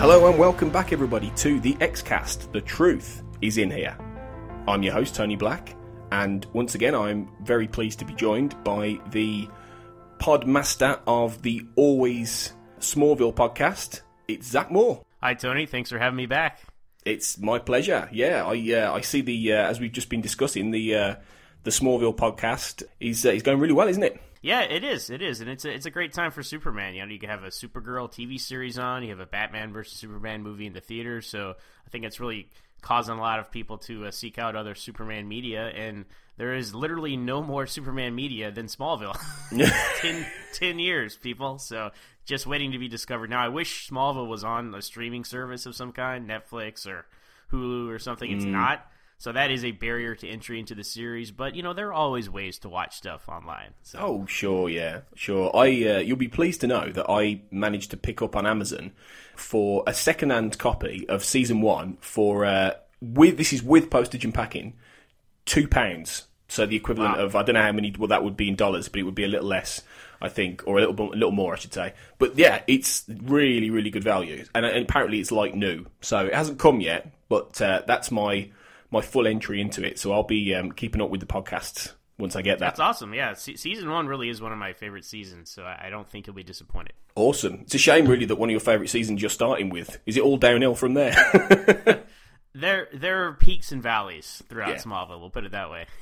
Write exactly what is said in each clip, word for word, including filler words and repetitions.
Hello and welcome back, everybody, to the X-Cast. The truth is in here. I'm your host, Tony Black, and once again, I'm very pleased to be joined by the podmaster of the always Smallville podcast. It's Zach Moore. Hi, Tony. Thanks for having me back. It's my pleasure. Yeah, I uh, I see the uh, as we've just been discussing the uh, the Smallville podcast is uh, is going really well, isn't it? Yeah, it is. It is, and it's a, it's a great time for Superman. You know, you can have a Supergirl T V series on. You have a Batman versus Superman movie in the theater. So I think it's really causing a lot of people to uh, seek out other Superman media. And there is literally no more Superman media than Smallville. ten, ten years, people. So just waiting to be discovered. Now, I wish Smallville was on a streaming service of some kind, Netflix or Hulu or something. It's mm. not. So that is a barrier to entry into the series, but you know there are always ways to watch stuff online. So. Oh, sure, yeah, sure. I uh, you'll be pleased to know that I managed to pick up on Amazon for a second-hand copy of season one for uh, with this is with postage and packing, two pounds. So the equivalent wow. of I don't know how many well that would be in dollars, but it would be a little less, I think, or a little a little more, I should say. But yeah, it's really really good value, and, and apparently it's like new. So it hasn't come yet, but uh, that's my. my full entry into it, so I'll be um, keeping up with the podcasts once I get that. That's awesome, yeah. Se- season one really is one of my favorite seasons, so I, I don't think you'll be disappointed. Awesome. It's a shame, really, that one of your favourite seasons you're starting with. Is it all downhill from there? there there are peaks and valleys throughout yeah. Smallville, we'll put it that way.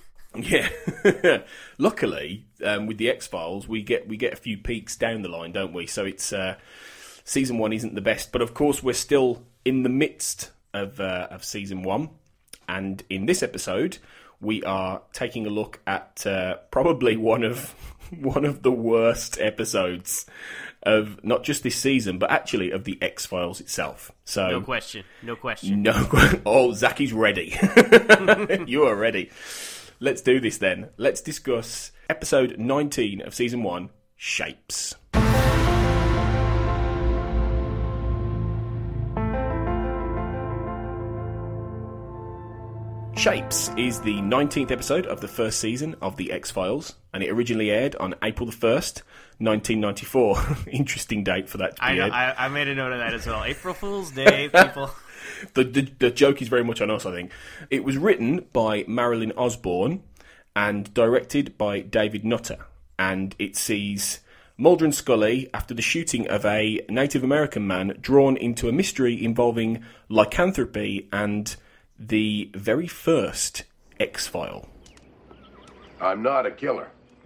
Yeah. Luckily, um, with the X-Files, we get we get a few peaks down the line, don't we? So it's uh, season one isn't the best, but of course we're still in the midst of uh, of season one. And in this episode, we are taking a look at uh, probably one of one of the worst episodes of not just this season, but actually of the X-Files itself. So no question, no question. No, oh, Zacky's ready. You are ready. Let's do this then. Let's discuss episode nineteen of season one, Shapes. Shapes is the nineteenth episode of the first season of The X-Files, and it originally aired on April the first, nineteen ninety-four. Interesting date for that to be I know, aired. I, I made a note of that as well. April Fool's Day, people. the, the, the joke is very much on us, I think. It was written by Marilyn Osborne and directed by David Nutter, and it sees Mulder and Scully, after the shooting of a Native American man, drawn into a mystery involving lycanthropy and the very first X-File. I'm not a killer.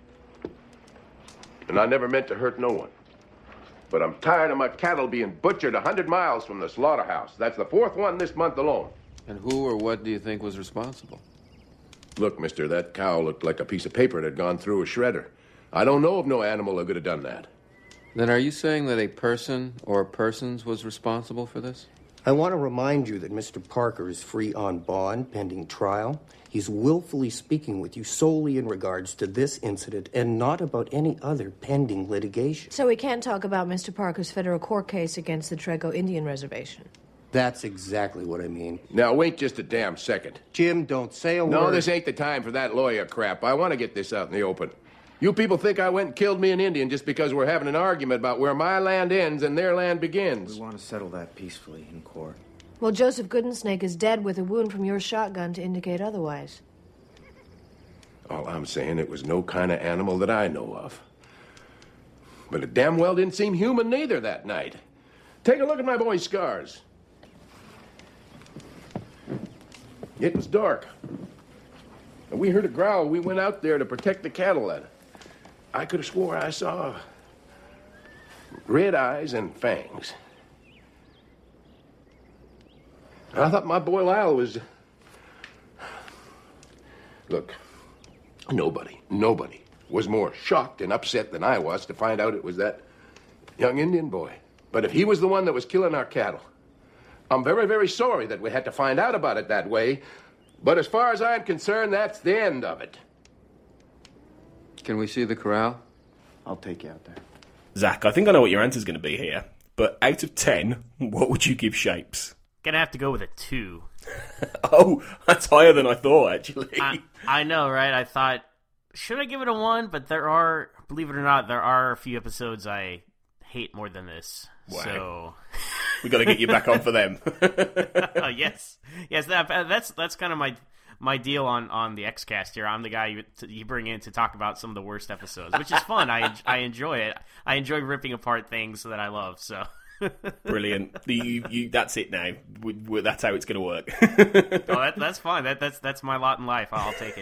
And I never meant to hurt no one. But I'm tired of my cattle being butchered a hundred miles from the slaughterhouse. That's the fourth one this month alone. And who or what do you think was responsible? Look, mister, that cow looked like a piece of paper that had gone through a shredder. I don't know of no animal that could have done that. Then are you saying that a person or persons was responsible for this? I want to remind you that Mister Parker is free on bond pending trial. He's willfully speaking with you solely in regards to this incident and not about any other pending litigation. So we can't talk about Mister Parker's federal court case against the Trego Indian Reservation. That's exactly what I mean. Now, wait just a damn second. Jim, don't say a no, word. No, this ain't the time for that lawyer crap. I want to get this out in the open. You people think I went and killed me an Indian just because we're having an argument about where my land ends and their land begins. We want to settle that peacefully in court. Well, Joseph Goodensnake is dead with a wound from your shotgun to indicate otherwise. All I'm saying, it was no kind of animal that I know of. But it damn well didn't seem human neither that night. Take a look at my boy's scars. It was dark. And we heard a growl. We went out there to protect the cattle. And I could have swore I saw red eyes and fangs. I thought my boy Lyle was... Look, nobody, nobody was more shocked and upset than I was to find out it was that young Indian boy. But if he was the one that was killing our cattle, I'm very, very sorry that we had to find out about it that way. But as far as I'm concerned, that's the end of it. Can we see the corral? I'll take you out there. Zach, I think I know what your answer's going to be here. But out of ten, what would you give Shapes? Gonna have to go with a two. Oh, that's higher than I thought, actually. I, I know, right? I thought, should I give it a one? But there are, believe it or not, there are a few episodes I hate more than this. Wow. So We've got to get you back on for them. Oh, yes, yes. That, that's that's kind of my my deal on, on the X-Cast here. I'm the guy you you bring in to talk about some of the worst episodes, which is fun. I I enjoy it. I enjoy ripping apart things that I love. So brilliant. You, you, that's it now. We, we, that's how it's going to work. Oh, that, that's fine. That that's that's my lot in life. I'll take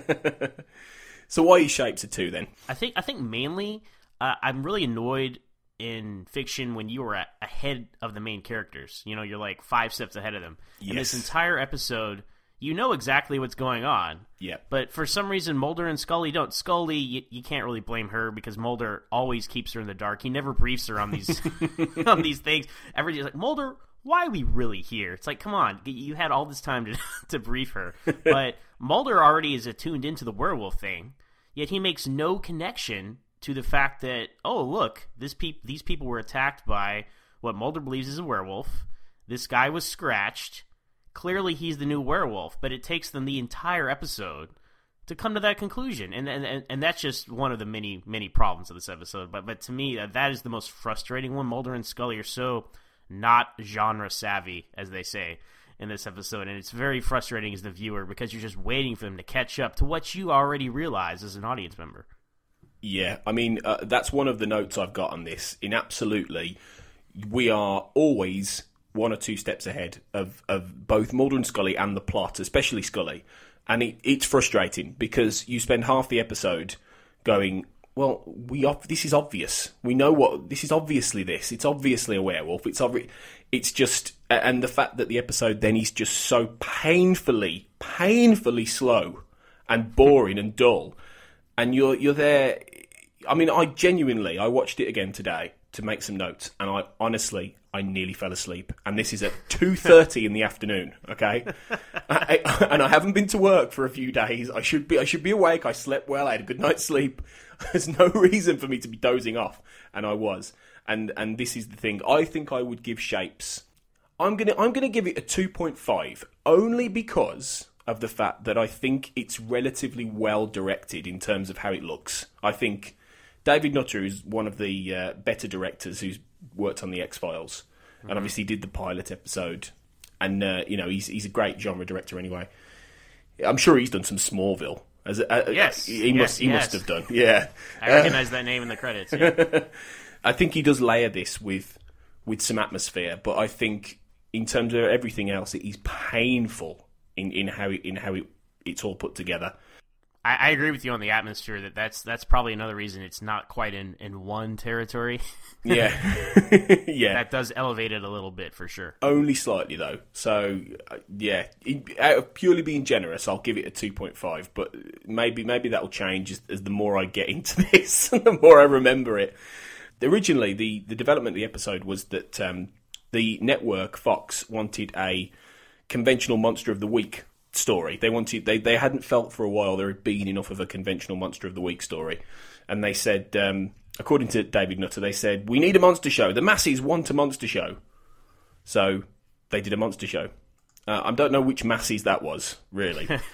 it. So why are you Shapes a two then? I think I think mainly uh, I'm really annoyed in fiction when you are a- ahead of the main characters. You know, you're like five steps ahead of them. Yes. In this entire episode, you know exactly what's going on. Yeah. But for some reason, Mulder and Scully don't. Scully, you, you can't really blame her because Mulder always keeps her in the dark. He never briefs her on these on these things. Everybody's like, Mulder, why are we really here? It's like, come on, you had all this time to to brief her. But Mulder already is attuned into the werewolf thing, yet he makes no connection to the fact that, oh, look, this pe- these people were attacked by what Mulder believes is a werewolf. This guy was scratched. Clearly, he's the new werewolf, but it takes them the entire episode to come to that conclusion, and and and that's just one of the many many problems of this episode. But but to me, that is the most frustrating one. Mulder and Scully are so not genre savvy, as they say in this episode, and it's very frustrating as the viewer because you're just waiting for them to catch up to what you already realize as an audience member. Yeah, I mean, uh, that's one of the notes I've got on this. In absolutely, we are always one or two steps ahead of, of both Mulder and Scully and the plot, especially Scully. And it, it's frustrating because you spend half the episode going, well, we ob- this is obvious. We know what, this is obviously this. It's obviously a werewolf. It's obvi- It's just, and the fact that the episode then is just so painfully, painfully slow and boring and dull. And you're you're there. I mean, I genuinely, I watched it again today to make some notes, and I honestly, I nearly fell asleep. And this is at two thirty in the afternoon. Okay, I, I, and I haven't been to work for a few days. I should be, I should be awake. I slept well. I had a good night's sleep. There's no reason for me to be dozing off, and I was. And and this is the thing. I think I would give Shapes. I'm gonna I'm gonna give it a two point five, only because of the fact that I think it's relatively well directed in terms of how it looks. I think David Nutter is one of the uh, better directors who's worked on the X-Files, mm-hmm. and obviously did the pilot episode. And uh, you know, he's he's a great genre director anyway. I'm sure he's done some Smallville. As uh, yes, he yes, must he yes. must have done. Yeah, I recognize uh, that name in the credits. Yeah. I think he does layer this with with some atmosphere, but I think in terms of everything else, it is painful. In, in how it, in how it, it's all put together. I, I agree with you on the atmosphere. That that's that's probably another reason it's not quite in, in one territory. Yeah, yeah. That does elevate it a little bit for sure. Only slightly though. So uh, yeah, it, out of purely being generous, I'll give it a two point five. But maybe maybe that'll change as, as the more I get into this, and the more I remember it. Originally, the the development of the episode was that um, the network Fox wanted a conventional monster of the week story. They wanted they, they hadn't felt for a while there had been enough of a conventional monster of the week story, and they said, um, according to David Nutter, they said we need a monster show. The masses want a monster show, so they did a monster show. Uh, I don't know which masses that was, really. uh,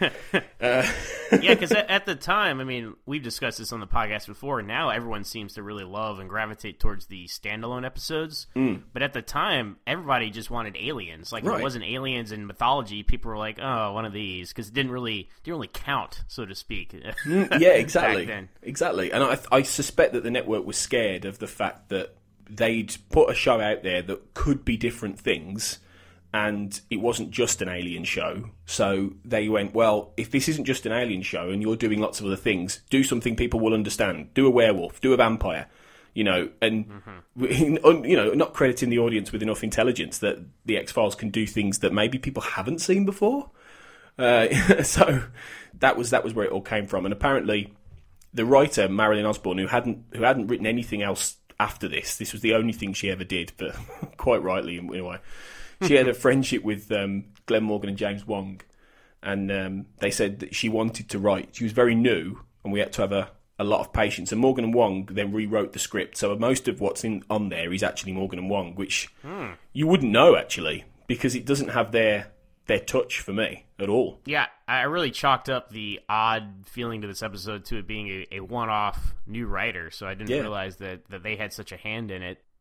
yeah, because at, at the time, I mean, we've discussed this on the podcast before, and now everyone seems to really love and gravitate towards the standalone episodes. Mm. But at the time, everybody just wanted aliens. Like, right. If it wasn't aliens in mythology, people were like, oh, one of these, because it didn't really, didn't really count, so to speak. mm, yeah, exactly. Back then. Exactly. And I, I suspect that the network was scared of the fact that they'd put a show out there that could be different things, and it wasn't just an alien show. So they went, well, if this isn't just an alien show and you're doing lots of other things, do something people will understand. Do a werewolf, do a vampire, you know, and, mm-hmm. you know, not crediting the audience with enough intelligence that the X-Files can do things that maybe people haven't seen before. Uh, so that was that was where it all came from. And apparently the writer, Marilyn Osborne, who hadn't who hadn't written anything else after this, this was the only thing she ever did, but quite rightly in a way. She had a friendship with um, Glenn Morgan and James Wong, and um, they said that she wanted to write. She was very new, and we had to have a, a lot of patience. And Morgan and Wong then rewrote the script, so most of what's in on there is actually Morgan and Wong, which hmm. you wouldn't know, actually, because it doesn't have their their touch for me at all. Yeah, I really chalked up the odd feeling to this episode to it being a, a one-off new writer, so I didn't yeah. realize that, that they had such a hand in it.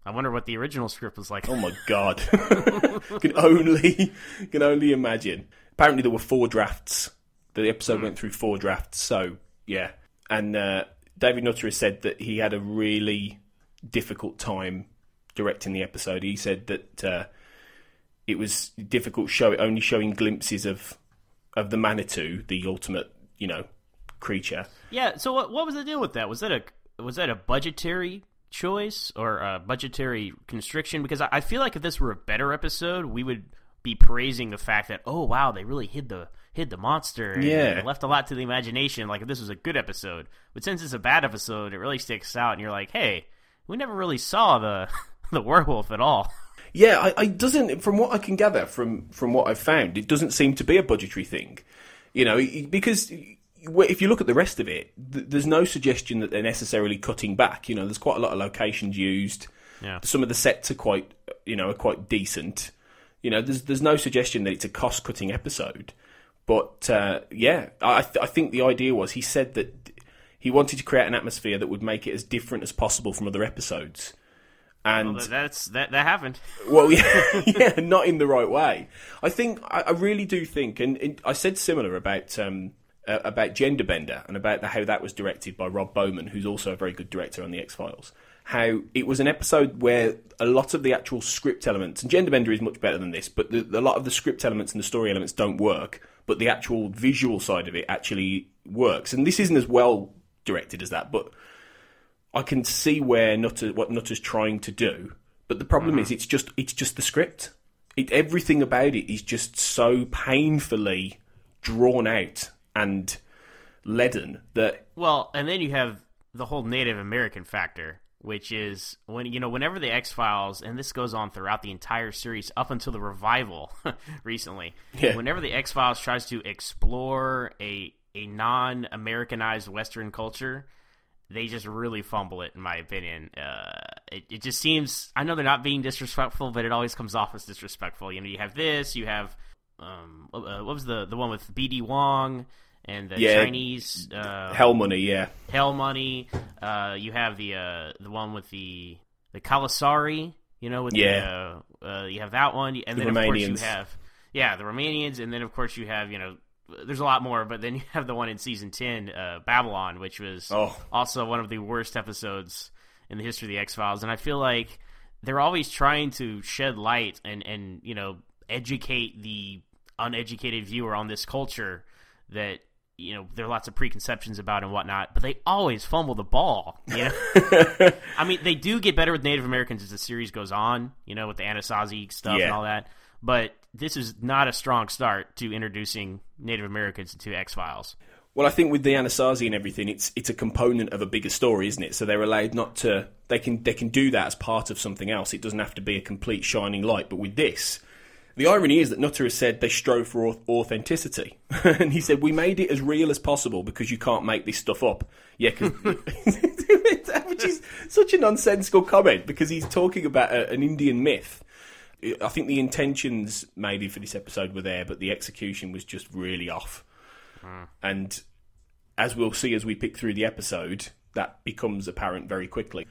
I wonder what the original script was like. Oh my god. can only can only imagine. Apparently there were four drafts. The episode mm. went through four drafts, so yeah. And uh, David Nutter has said that he had a really difficult time directing the episode. He said that uh, it was difficult show only showing glimpses of of the Manitou, the ultimate, you know, creature. Yeah, so what what was the deal with that? Was that a was that a budgetary choice or a budgetary constriction? Because I, I feel like if this were a better episode, we would be praising the fact that, oh wow, they really hid the hid the monster and yeah. left a lot to the imagination, like if this was a good episode. But since it's a bad episode, it really sticks out, and you're like, hey, we never really saw the the werewolf at all. Yeah, I, I doesn't. From what I can gather from from what I've found, it doesn't seem to be a budgetary thing. You know, because if you look at the rest of it, th- there's no suggestion that they're necessarily cutting back. You know, there's quite a lot of locations used. Yeah. Some of the sets are quite, you know, are quite decent. You know, there's there's no suggestion that it's a cost cutting episode. But uh, yeah, I th- I think the idea was he said that he wanted to create an atmosphere that would make it as different as possible from other episodes. And well, that's that that happened. Well, yeah, yeah, not in the right way. I think I, I really do think, and, and I said similar about um, uh, about Genderbender and about the, how that was directed by Rob Bowman, who's also a very good director on the X-Files. How it was an episode where a lot of the actual script elements, and Genderbender is much better than this, but the, a lot of the script elements and the story elements don't work, but the actual visual side of it actually works. And this isn't as well directed as that, but I can see where Nutter, what Nutter's trying to do, but the problem mm-hmm. is it's just it's just the script. It, everything about it is just so painfully drawn out and leaden that. Well, and then you have the whole Native American factor, which is when you know whenever the X-Files, and this goes on throughout the entire series up until the revival recently. Yeah. Whenever the X-Files tries to explore a a non-Americanized Western culture, they just really fumble it, in my opinion. Uh, it, it just seems... I know they're not being disrespectful, but it always comes off as disrespectful. You know, you have this, you have... Um, uh, what was the, the one with B D Wong and the yeah, Chinese... Uh, Hell Money, yeah. Hell Money. Uh, you have the uh, the one with the the Kalasari, you know, with yeah. the... Uh, uh, you have that one, and the then, Romanians. of course, you have... Yeah, the Romanians, and then, of course, you have, you know... There's a lot more, but then you have the one in season ten, uh, Babylon, which was oh. also one of the worst episodes in the history of the X-Files. And I feel like they're always trying to shed light and, and you know, educate the uneducated viewer on this culture that, you know, there are lots of preconceptions about and whatnot, but they always fumble the ball, you know? I mean, they do get better with Native Americans as the series goes on, you know, with the Anasazi stuff yeah. and all that. But this is not a strong start to introducing Native Americans into X-Files. Well, I think with the Anasazi and everything, it's it's a component of a bigger story, isn't it? So they're allowed not to... They can they can do that as part of something else. It doesn't have to be a complete shining light. But with this, the irony is that Nutter has said they strove for authenticity. And he said, we made it as real as possible because you can't make this stuff up. Yeah, cause, which is such a nonsensical comment because he's talking about a, an Indian myth. I think the intentions maybe for this episode were there, but the execution was just really off. Mm. And as we'll see as we pick through the episode, that becomes apparent very quickly.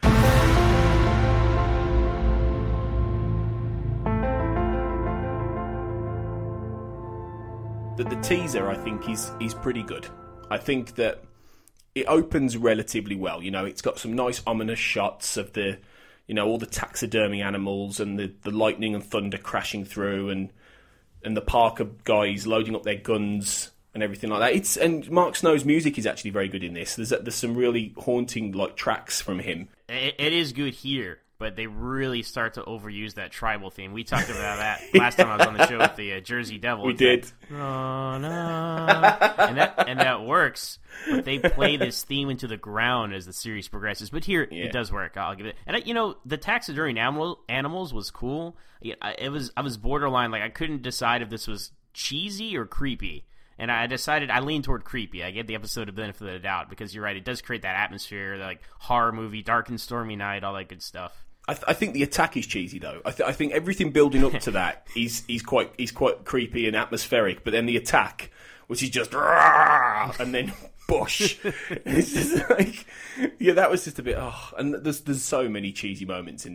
That the teaser, I think, is is pretty good. I think that it opens relatively well. You know, it's got some nice ominous shots of the... You know, all the taxidermy animals and the, the lightning and thunder crashing through and and the Parker guys loading up their guns and everything like that. It's and Mark Snow's music is actually very good in this. There's there's some really haunting like tracks from him. It, it is good here, but they really start to overuse that tribal theme. We talked about that last time I was on the show with the uh, Jersey Devil. We did. That, oh, no. and that and that works. But they play this theme into the ground as the series progresses. But here, yeah. it does work. I'll give it. And I, you know, the taxidermy animal animals was cool. It was I was borderline. Like I couldn't decide if this was cheesy or creepy. And I decided I leaned toward creepy. I gave the episode a benefit of the doubt because you're right. It does create that atmosphere, like horror movie, dark and stormy night, all that good stuff. I, th- I think the attack is cheesy though. I, th- I think everything building up to that is is quite is quite creepy and atmospheric. But then the attack, which is just and then bush, it's just like yeah, that was just a bit. Oh, and there's there's so many cheesy moments in this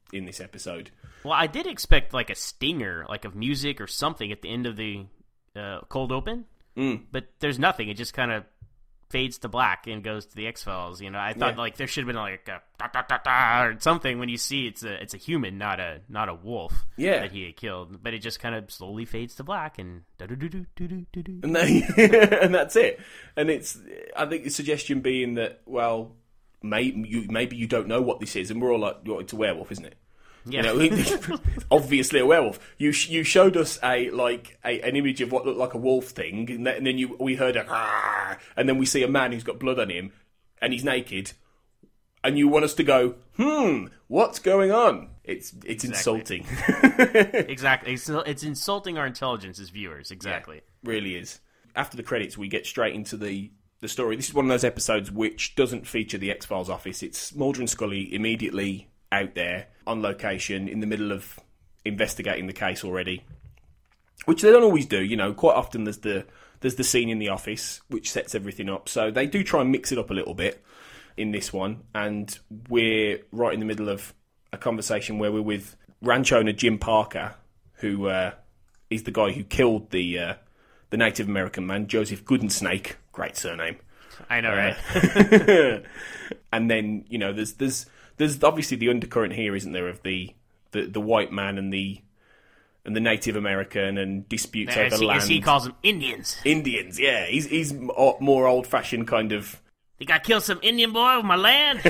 in this episode. Well, I did expect like a stinger, like of music or something at the end of the uh, cold open, mm. but there's nothing. It just kind of fades to black and goes to the X-Files. You know, I thought Yeah. like there should have been like a da, da, da, da, or something when you see it's a it's a human, not a not a wolf. Yeah. that he had killed. But it just kind of slowly fades to black and da do do do do do do do. And, they, and that's it. And it's, I think the suggestion being that, well, maybe you, maybe you don't know what this is, and we're all like, well, it's a werewolf, isn't it? Yeah. You know, obviously a werewolf. You sh- you showed us a like a, an image of what looked like a wolf thing, and, that, and then you we heard a, "Argh," and then we see a man who's got blood on him, and he's naked, and you want us to go, hmm, what's going on? It's it's Exactly. insulting. Exactly. It's, it's insulting our intelligence as viewers. Exactly. Yeah, really is. After the credits, we get straight into the, the story. This is one of those episodes which doesn't feature the X-Files office. It's Mulder and Scully immediately out there on location in the middle of investigating the case already, which they don't always do. You know, quite often there's the there's the scene in the office which sets everything up. So they do try and mix it up a little bit in this one, and we're right in the middle of a conversation where we're with ranch owner Jim Parker, who uh, is the guy who killed the uh, the Native American man, Joseph Goodensnake. Great surname. I know, right? Uh, and then, you know, there's there's there's obviously the undercurrent here, isn't there, of the, the, the white man and the and the Native American and disputes as, over he, land. as he calls them, Indians. Indians, yeah. He's he's more old fashioned kind of. Think I killed some Indian boy with my land?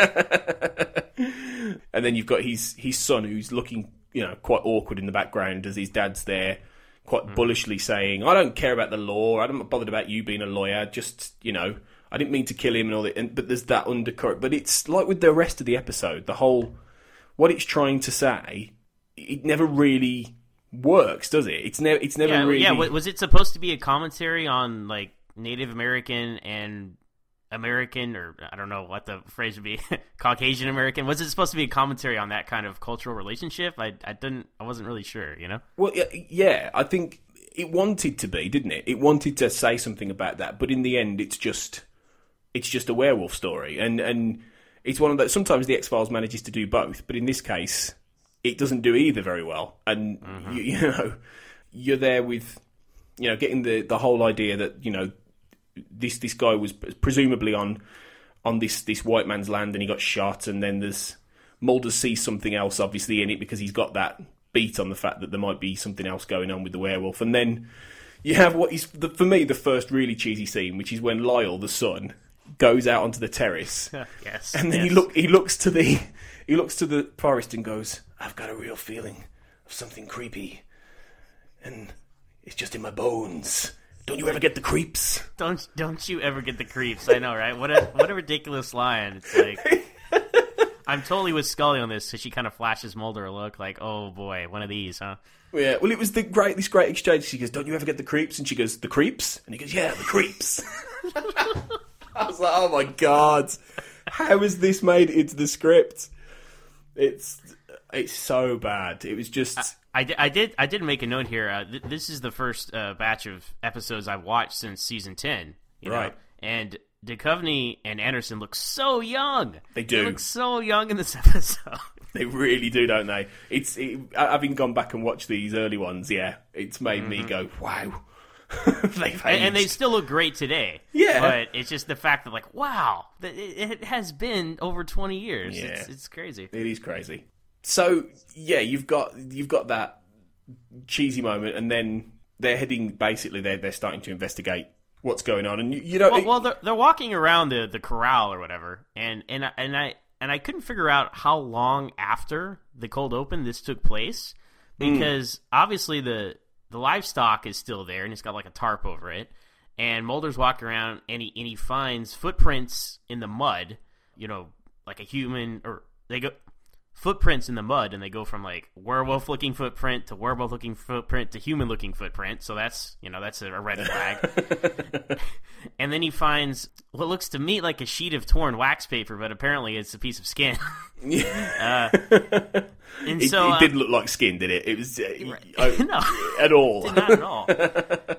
And then you've got his his son, who's looking, you know, quite awkward in the background as his dad's there, quite mm. bullishly saying, "I don't care about the law. I'm not bothered about you being a lawyer. Just, you know, I didn't mean to kill him and all that." And, but there's that undercurrent. But it's like with the rest of the episode, the whole what it's trying to say, it never really works, does it? It's never. It's never yeah, really. Yeah. Was it supposed to be a commentary on like Native American and American, or I don't know what the phrase would be, Caucasian American? Was it supposed to be a commentary on that kind of cultural relationship? I I didn't. I wasn't really sure. You know. Well, yeah, I think it wanted to be, didn't it? It wanted to say something about that, but in the end, it's just it's just a werewolf story, and and it's one of those. Sometimes the X-Files manages to do both, but in this case, it doesn't do either very well. And mm-hmm. you, you know, you're there with, you know, getting the the whole idea that, you know, this this guy was presumably on on this this white man's land and he got shot, and then there's Mulder sees something else obviously in it because he's got that beat on the fact that there might be something else going on with the werewolf. And then you have what is the, for me the first really cheesy scene, which is when Lyle, the son, goes out onto the terrace. Yes. And then yes. he look he looks to the he looks to the forest and goes, "I've got a real feeling of something creepy, and it's just in my bones. Don't you ever get the creeps?" Don't don't you ever get the creeps? I know, right? What a what a ridiculous line. It's like, I'm totally with Scully on this, so she kind of flashes Mulder a look like, "Oh boy, one of these, huh?" Yeah. Well, it was the great this great exchange. She goes, "Don't you ever get the creeps?" And she goes, "The creeps?" And he goes, "Yeah, the creeps." I was like, "Oh my god, how is this made into the script?" It's it's so bad. It was just. I, I, did, I did I did make a note here. Uh, th- this is the first uh, batch of episodes I've watched since season ten. You know? Right. And Duchovny and Anderson look so young. They do. They look so young in this episode. They really do, don't they? It's it, having gone back and watched these early ones, yeah, it's made mm-hmm. me go, wow. They've aged. And, and they still look great today. Yeah. But it's just the fact that, like, wow, it, it has been over twenty years. Yeah. It's, it's crazy. It is crazy. So, yeah, you've got you've got that cheesy moment, and then they're heading, basically, they're, they're starting to investigate what's going on. And, you, you know... Well, it, well they're, they're walking around the, the corral or whatever, and, and, and I... And I couldn't figure out how long after the cold open this took place, because mm. obviously the the livestock is still there, and it's got like a tarp over it. And Mulder's walking around, and he and he finds footprints in the mud, you know, like a human, or they go footprints in the mud, and they go from like werewolf looking footprint to werewolf looking footprint to human looking footprint. So that's, you know, that's a red flag. And then he finds what looks to me like a sheet of torn wax paper, but apparently it's a piece of skin. uh, and it, so it uh, didn't look like skin, did it? It was uh, right. uh, no, at all. not at all.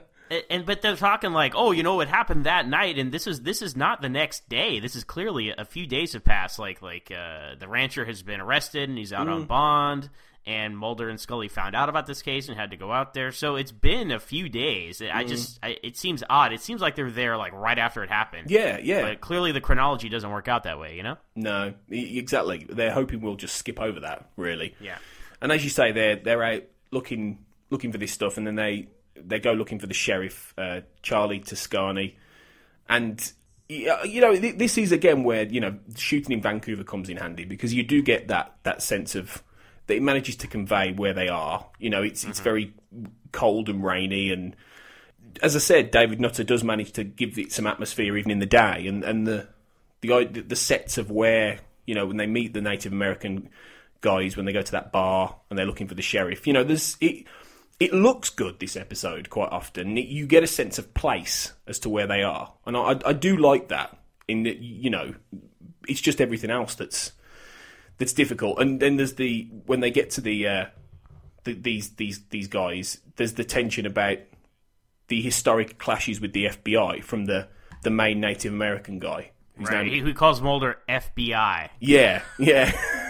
and but they're talking like, oh, you know what happened that night, and this is this is not the next day. This is clearly a few days have passed. Like like uh, the rancher has been arrested and he's out mm. on bond, and Mulder and Scully found out about this case and had to go out there. So it's been a few days. Mm. I just I, it seems odd. It seems like they're there like right after it happened. Yeah, yeah. But clearly the chronology doesn't work out that way. You know? No, exactly. They're hoping we'll just skip over that. Really. Yeah. And as you say, they're they're out looking looking for this stuff, and then they. They go looking for the sheriff, uh, Charlie Toscani. And, you know, this is, again, where, you know, shooting in Vancouver comes in handy, because you do get that, that sense of, that it manages to convey where they are. You know, it's mm-hmm. it's very cold and rainy, and, as I said, David Nutter does manage to give it some atmosphere even in the day, and, and the, the the sets of where, you know, when they meet the Native American guys, when they go to that bar, and they're looking for the sheriff, you know, there's... It, It looks good, this episode, quite often. You get a sense of place as to where they are. And I, I do like that. In that, you know, it's just everything else that's that's difficult. And then there's the... When they get to the, uh, the these these these guys, there's the tension about the historic clashes with the F B I from the, the main Native American guy. Right, he, he calls Mulder F B I. Yeah, yeah.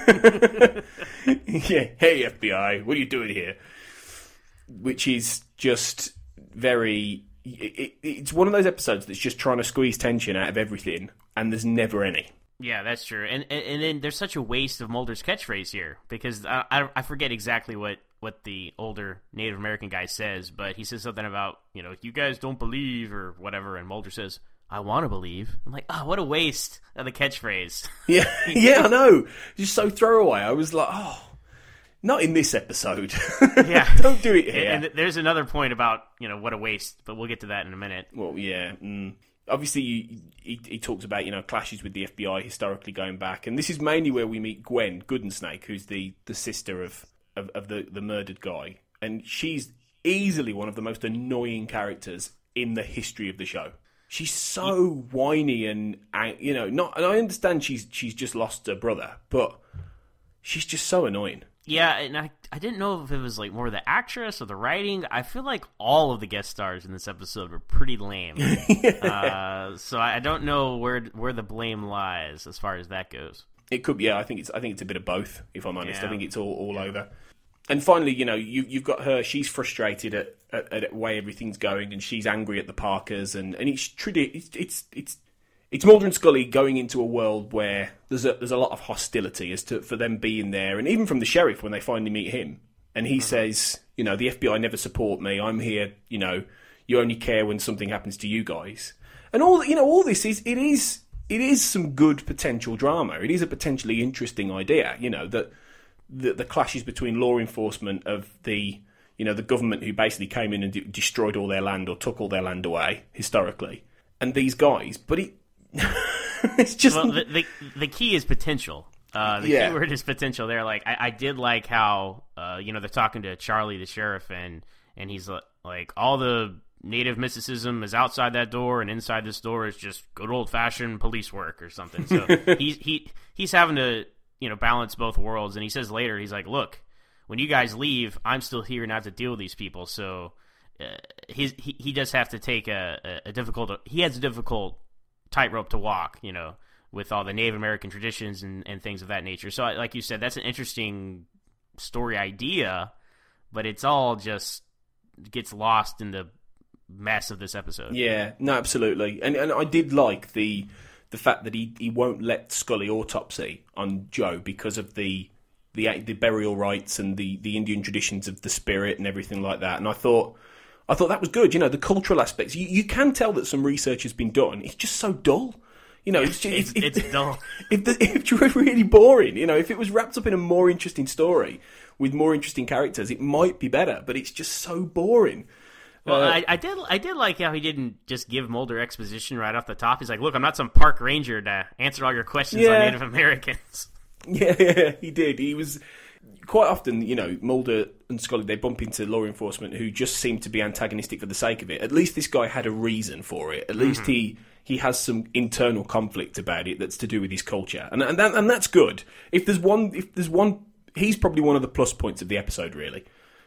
yeah, hey, F B I, what are you doing here? Which is just very... It, it, it's one of those episodes that's just trying to squeeze tension out of everything, and there's never any. Yeah, that's true. And and, and then there's such a waste of Mulder's catchphrase here, because I, I, I forget exactly what, what the older Native American guy says, but he says something about, you know, you guys don't believe or whatever, and Mulder says, I want to believe. I'm like, oh, what a waste of the catchphrase. Yeah, yeah, I know. Just so throwaway. I was like, oh... Not in this episode. Yeah. Don't do it here. And there's another point about, you know, what a waste, but we'll get to that in a minute. Well, yeah. Mm. Obviously, you, he, he talks about, you know, clashes with the F B I historically going back. And this is mainly where we meet Gwen Goodensnake, who's the, the sister of, of, of the, the murdered guy. And she's easily one of the most annoying characters in the history of the show. She's so whiny and, you know, not. And I understand she's she's just lost her brother, but she's just so annoying. Yeah, and I, I didn't know if it was like more the actress or the writing. I feel like all of the guest stars in this episode were pretty lame. yeah. uh, so I don't know where where the blame lies as far as that goes. It could be, yeah, I think it's I think it's a bit of both, if I'm honest. Yeah. I think it's all, all yeah. over. And finally, you know, you, you've got her, she's frustrated at, at, at the way everything's going, and she's angry at the Parkers, and, and it's, it's, it's, it's It's Mulder and Scully going into a world where there's a there's a lot of hostility as to for them being there, and even from the sheriff when they finally meet him, and he mm-hmm. says, you know, the F B I never support me. I'm here, you know, you only care when something happens to you guys, and all you know, all this is it is it is some good potential drama. It is a potentially interesting idea, you know, that the, the clashes between law enforcement of the you know the government who basically came in and de- destroyed all their land or took all their land away historically, and these guys, but it. It's just well, the, the the key is potential. Uh, the yeah. key word is potential. There, like I, I did like how uh, you know they're talking to Charlie, the sheriff, and and he's like, all the native mysticism is outside that door, and inside this door is just good old fashioned police work or something. So he's he he's having to you know balance both worlds, and he says later, he's like, look, when you guys leave, I'm still here now to deal with these people. So uh, his, he he does have to take a, a, a difficult. He has a difficult tightrope to walk, you know, with all the Native American traditions and, and things of that nature. So, like you said, that's an interesting story idea, but it's all just gets lost in the mess of this episode. Yeah, no, absolutely. And and I did like the the fact that he, he won't let Scully autopsy on Joe because of the the the burial rites and the, the Indian traditions of the spirit and everything like that. And I thought I thought that was good. You know, the cultural aspects. You, you can tell that some research has been done. It's just so dull. You know, it's just, it's, if, it's if, dull. If, the, if it were really boring, you know, if it was wrapped up in a more interesting story with more interesting characters, it might be better. But it's just so boring. Well, uh, I, I did I did like how he didn't just give Mulder exposition right off the top. He's like, look, I'm not some park ranger to answer all your questions yeah. on Native Americans. Yeah, yeah, he did. He was... Quite often, you know, Mulder and Scully, they bump into law enforcement who just seem to be antagonistic for the sake of it. At least this guy had a reason for it. At least mm-hmm. he, he has some internal conflict about it that's to do with his culture. And and, that, and that's good. If there's one... if there's one, he's probably one of the plus points of the episode, really.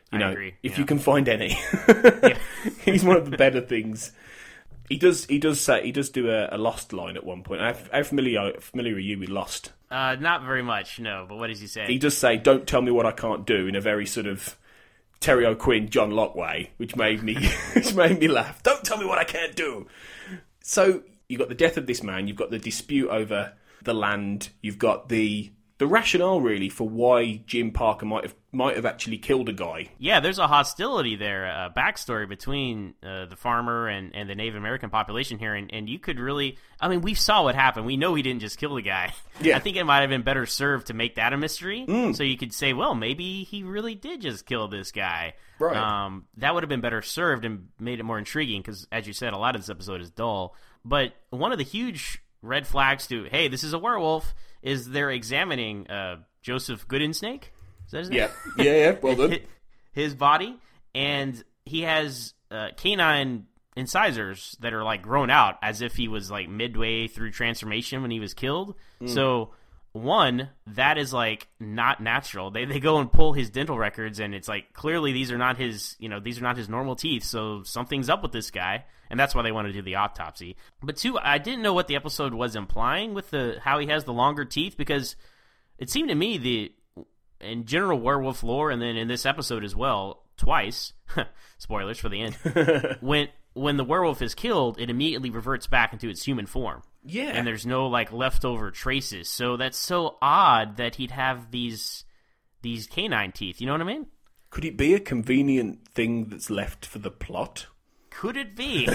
You know, I agree. if yeah. you can find any, Yeah. he's one of the better things. He does. He does say. He does do a, a Lost line at one point. How, how familiar familiar are you with Lost? Uh, not very much, no. But what does he say? He does say, "Don't tell me what I can't do," in a very sort of Terry O'Quinn, John Locke way, which made me which made me laugh. Don't tell me what I can't do. So you've got the death of this man. You've got the dispute over the land. You've got the the rationale really for why Jim Parker might have might have actually killed a guy. Yeah, there's a hostility there, a backstory between uh, the farmer and, and the Native American population here, and, and you could really, I mean, we saw what happened. We know he didn't just kill the guy. Yeah. I think it might have been better served to make that a mystery, Mm. so you could say, well, maybe he really did just kill this guy. Right. Um, that would have been better served and made it more intriguing, because, as you said, a lot of this episode is dull. But one of the huge red flags to, hey, this is a werewolf, is they're examining uh, Joseph Goodensnake. Is that his name? Yeah, yeah, yeah. Well done. His body, and he has uh, canine incisors that are like grown out as if he was like midway through transformation when he was killed. Mm. So one, that is like not natural. They they go and pull his dental records, and it's like clearly these are not his, you know, these are not his normal teeth. So something's up with this guy, and that's why they want to do the autopsy. But two, I didn't know what the episode was implying with the how he has the longer teeth, because it seemed to me the in general werewolf lore, and then in this episode as well, twice, spoilers for the end, when when the werewolf is killed, it immediately reverts back into its human form. Yeah. And there's no, like, leftover traces. So that's so odd that he'd have these these canine teeth, you know what I mean? Could it be a convenient thing that's left for the plot? Could it be?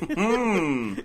mm.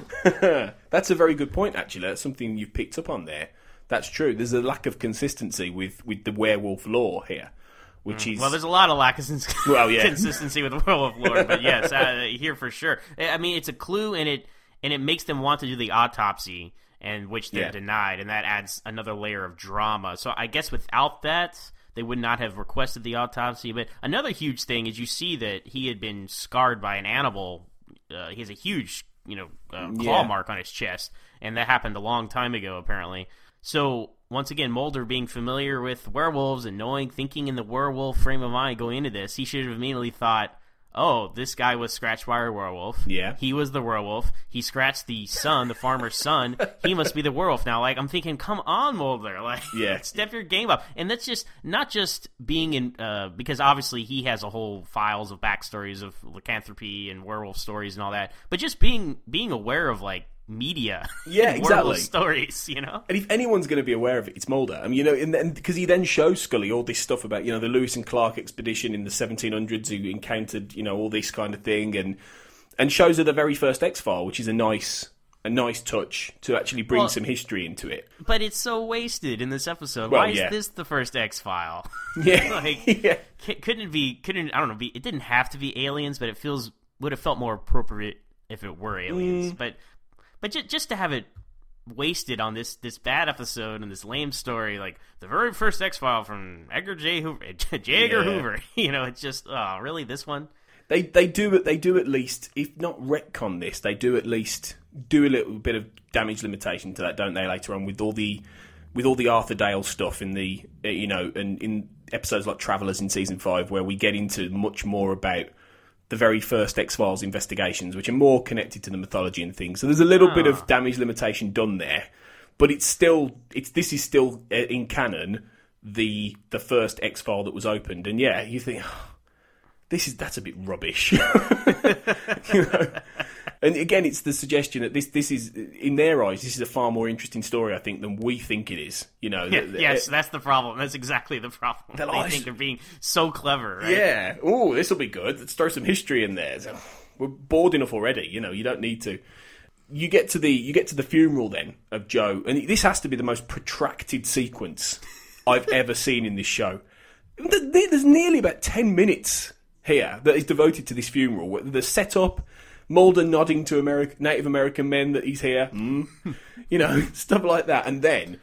That's a very good point, actually. That's something you've picked up on there. That's true. There's a lack of consistency with, with the werewolf lore here, which mm. is... Well, there's a lot of lack of well, yeah. consistency with werewolf lore, but yes, uh, here for sure. I mean, it's a clue, and it and it makes them want to do the autopsy, and which they're yeah. denied, and that adds another layer of drama. So I guess without that, they would not have requested the autopsy. But another huge thing is you see that he had been scarred by an animal. Uh, he has a huge, you know, uh, claw yeah. mark on his chest, and that happened a long time ago, apparently. So, once again, Mulder being familiar with werewolves and knowing, thinking in the werewolf frame of mind going into this, he should have immediately thought, oh, this guy was scratched by a werewolf. Yeah. He was the werewolf. He scratched the son, the farmer's son. He must be the werewolf. Now, like, I'm thinking, come on, Mulder. Like, yeah. step your game up. And that's just, not just being in, uh, because obviously he has a whole files of backstories of lycanthropy and werewolf stories and all that, but just being being aware of, like, media, yeah, exactly. Stories, you know. And if anyone's going to be aware of it, it's Mulder. I mean, you know, and because he then shows Scully all this stuff about, you know, the Lewis and Clark expedition in the seventeen hundreds, who encountered, you know, all this kind of thing, and and shows her the very first X-File, which is a nice a nice touch to actually bring well, some history into it. But it's so wasted in this episode. Well, Why yeah. is this the first X-File? Yeah, like, yeah. C- couldn't it be? Couldn't I don't know? Be, it didn't have to be aliens, but it feels would have felt more appropriate if it were aliens. Mm. But. But just, just to have it wasted on this, this bad episode and this lame story, like the very first X-File from Edgar J. Hoover, J. Edgar yeah. Hoover, you know, it's just, oh, really, this one? They they do it. They do at least, if not retcon this, they do at least do a little bit of damage limitation to that, don't they? Later on, with all the with all the Arthur Dale stuff in the uh, you know, and in episodes like Travelers in season five, where we get into much more about the very first X-Files investigations, which are more connected to the mythology and things. So there's a little oh. bit of damage limitation done there, but it's still it's this is still uh, in canon the the first X-File that was opened, and yeah, you think. Oh, This is that's a bit rubbish, you know? And again, it's the suggestion that this this is in their eyes, this is a far more interesting story, I think, than we think it is. You know, Yeah, the, the, yes, that's the problem. That's exactly the problem. They like, think they're being so clever, right? Yeah. Oh, this will be good. Let's throw some history in there. So, we're bored enough already. You know, you don't need to. You get to the you get to the funeral then of Joe, and this has to be the most protracted sequence I've ever seen in this show. There's nearly about ten minutes here that is devoted to this funeral. The setup, Mulder nodding to American, Native American men that he's here, mm. you know, stuff like that. And then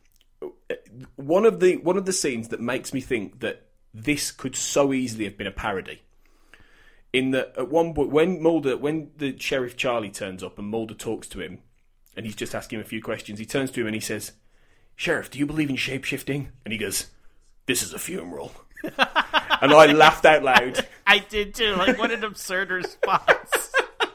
one of the one of the scenes that makes me think that this could so easily have been a parody. In that, at one point, when Mulder, when the Sheriff Charlie turns up and Mulder talks to him, and he's just asking him a few questions, he turns to him and he says, "Sheriff, do you believe in shape-shifting?" And he goes, "This is a funeral." And I laughed out loud. I did too. Like, what an absurd response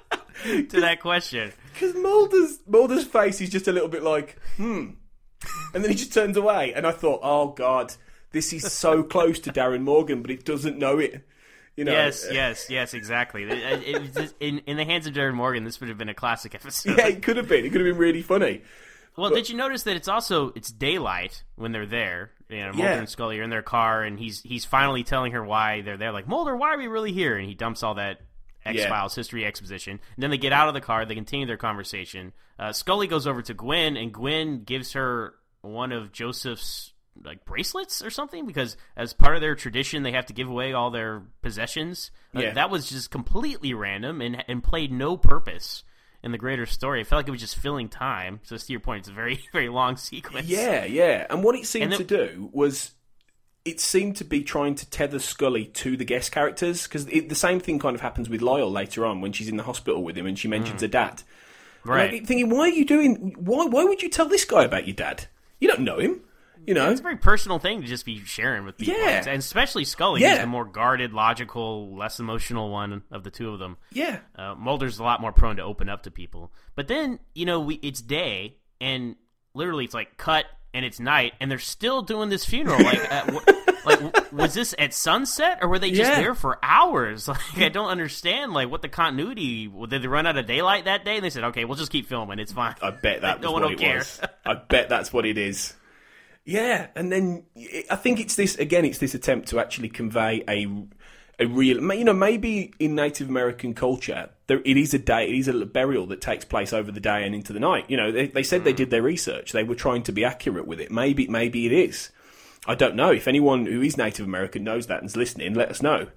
to that question. Because Mulder's, Mulder's face is just a little bit like, hmm. And then he just turns away. And I thought, oh, God, this is so close to Darren Morgan, but it doesn't know it. You know? Yes, yes, yes, exactly. It, it, it was just, in, in the hands of Darren Morgan, this would have been a classic episode. Yeah, it could have been. It could have been really funny. Well, but, did you notice that it's also it's daylight when they're there? You know, Mulder Yeah. and Scully are in their car, and he's he's finally telling her why they're there. Like, Mulder, why are we really here? And he dumps all that X-Files history exposition. And then they get out of the car. They continue their conversation. Uh, Scully goes over to Gwen, and Gwen gives her one of Joseph's like bracelets or something, because as part of their tradition, they have to give away all their possessions. Uh, Yeah. That was just completely random and and played no purpose in the greater story. I felt like it was just filling time. So to your point, it's a very, very long sequence. Yeah, yeah. And what it seemed And to then- do was it seemed to be trying to tether Scully to the guest characters, because the same thing kind of happens with Lyle later on when she's in the hospital with him and she mentions her dad. Right. And I'm thinking, why are you doing... Why, why would you tell this guy about your dad? You don't know him. You know? It's a very personal thing to just be sharing with people. Yeah. And especially Scully, Yeah. who's the more guarded, logical, less emotional one of the two of them. Yeah. Uh, Mulder's a lot more prone to open up to people. But then, you know, we it's day, and literally it's like cut, and it's night, and they're still doing this funeral. Like, uh, w- like w- was this at sunset, or were they just Yeah. there for hours? Like, I don't understand, like, what the continuity... Did they run out of daylight that day? And they said, okay, we'll just keep filming. It's fine. I bet that was No one what will it care. was. I bet that's what it is. Yeah, and then I think it's this again. It's this attempt to actually convey a a real, you know, maybe in Native American culture, there it is a day, it is a burial that takes place over the day and into the night. You know, they, they said they did their research. They were trying to be accurate with it. Maybe, maybe it is. I don't know. If anyone who is Native American knows that and is listening, let us know.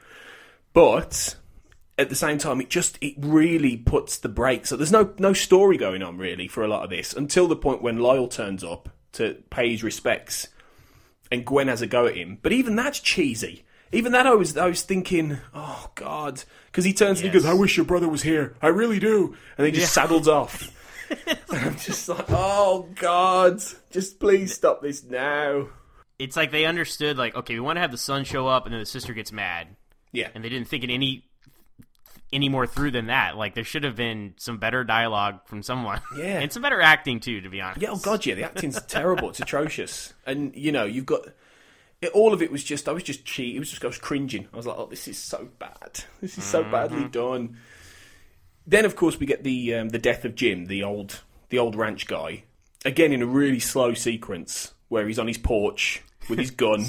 But at the same time, it just it really puts the brakes. So there's no no story going on really for a lot of this until the point when Lyle turns up to pay his respects, and Gwen has a go at him. But even that's cheesy. Even that, I was I was thinking, oh God, because he turns and he Yes. goes, "I wish your brother was here. I really do," and he just saddles off. And I'm just like, oh God, just please stop this now. It's like they understood, like, okay, we want to have the son show up, and then the sister gets mad. Yeah, And they didn't think it any any more through than that. Like, there should have been some better dialogue from someone. Yeah. And some better acting, too, to be honest. yeah. Oh God, yeah. The acting's terrible. It's atrocious. And you know, you've got it, all of it was just I was just cheat. It was just I was cringing. I was like, oh, this is so bad. This is so badly done. Then, of course, we get the um, the death of Jim, the old the old ranch guy. Again, in a really slow sequence where he's on his porch with his gun.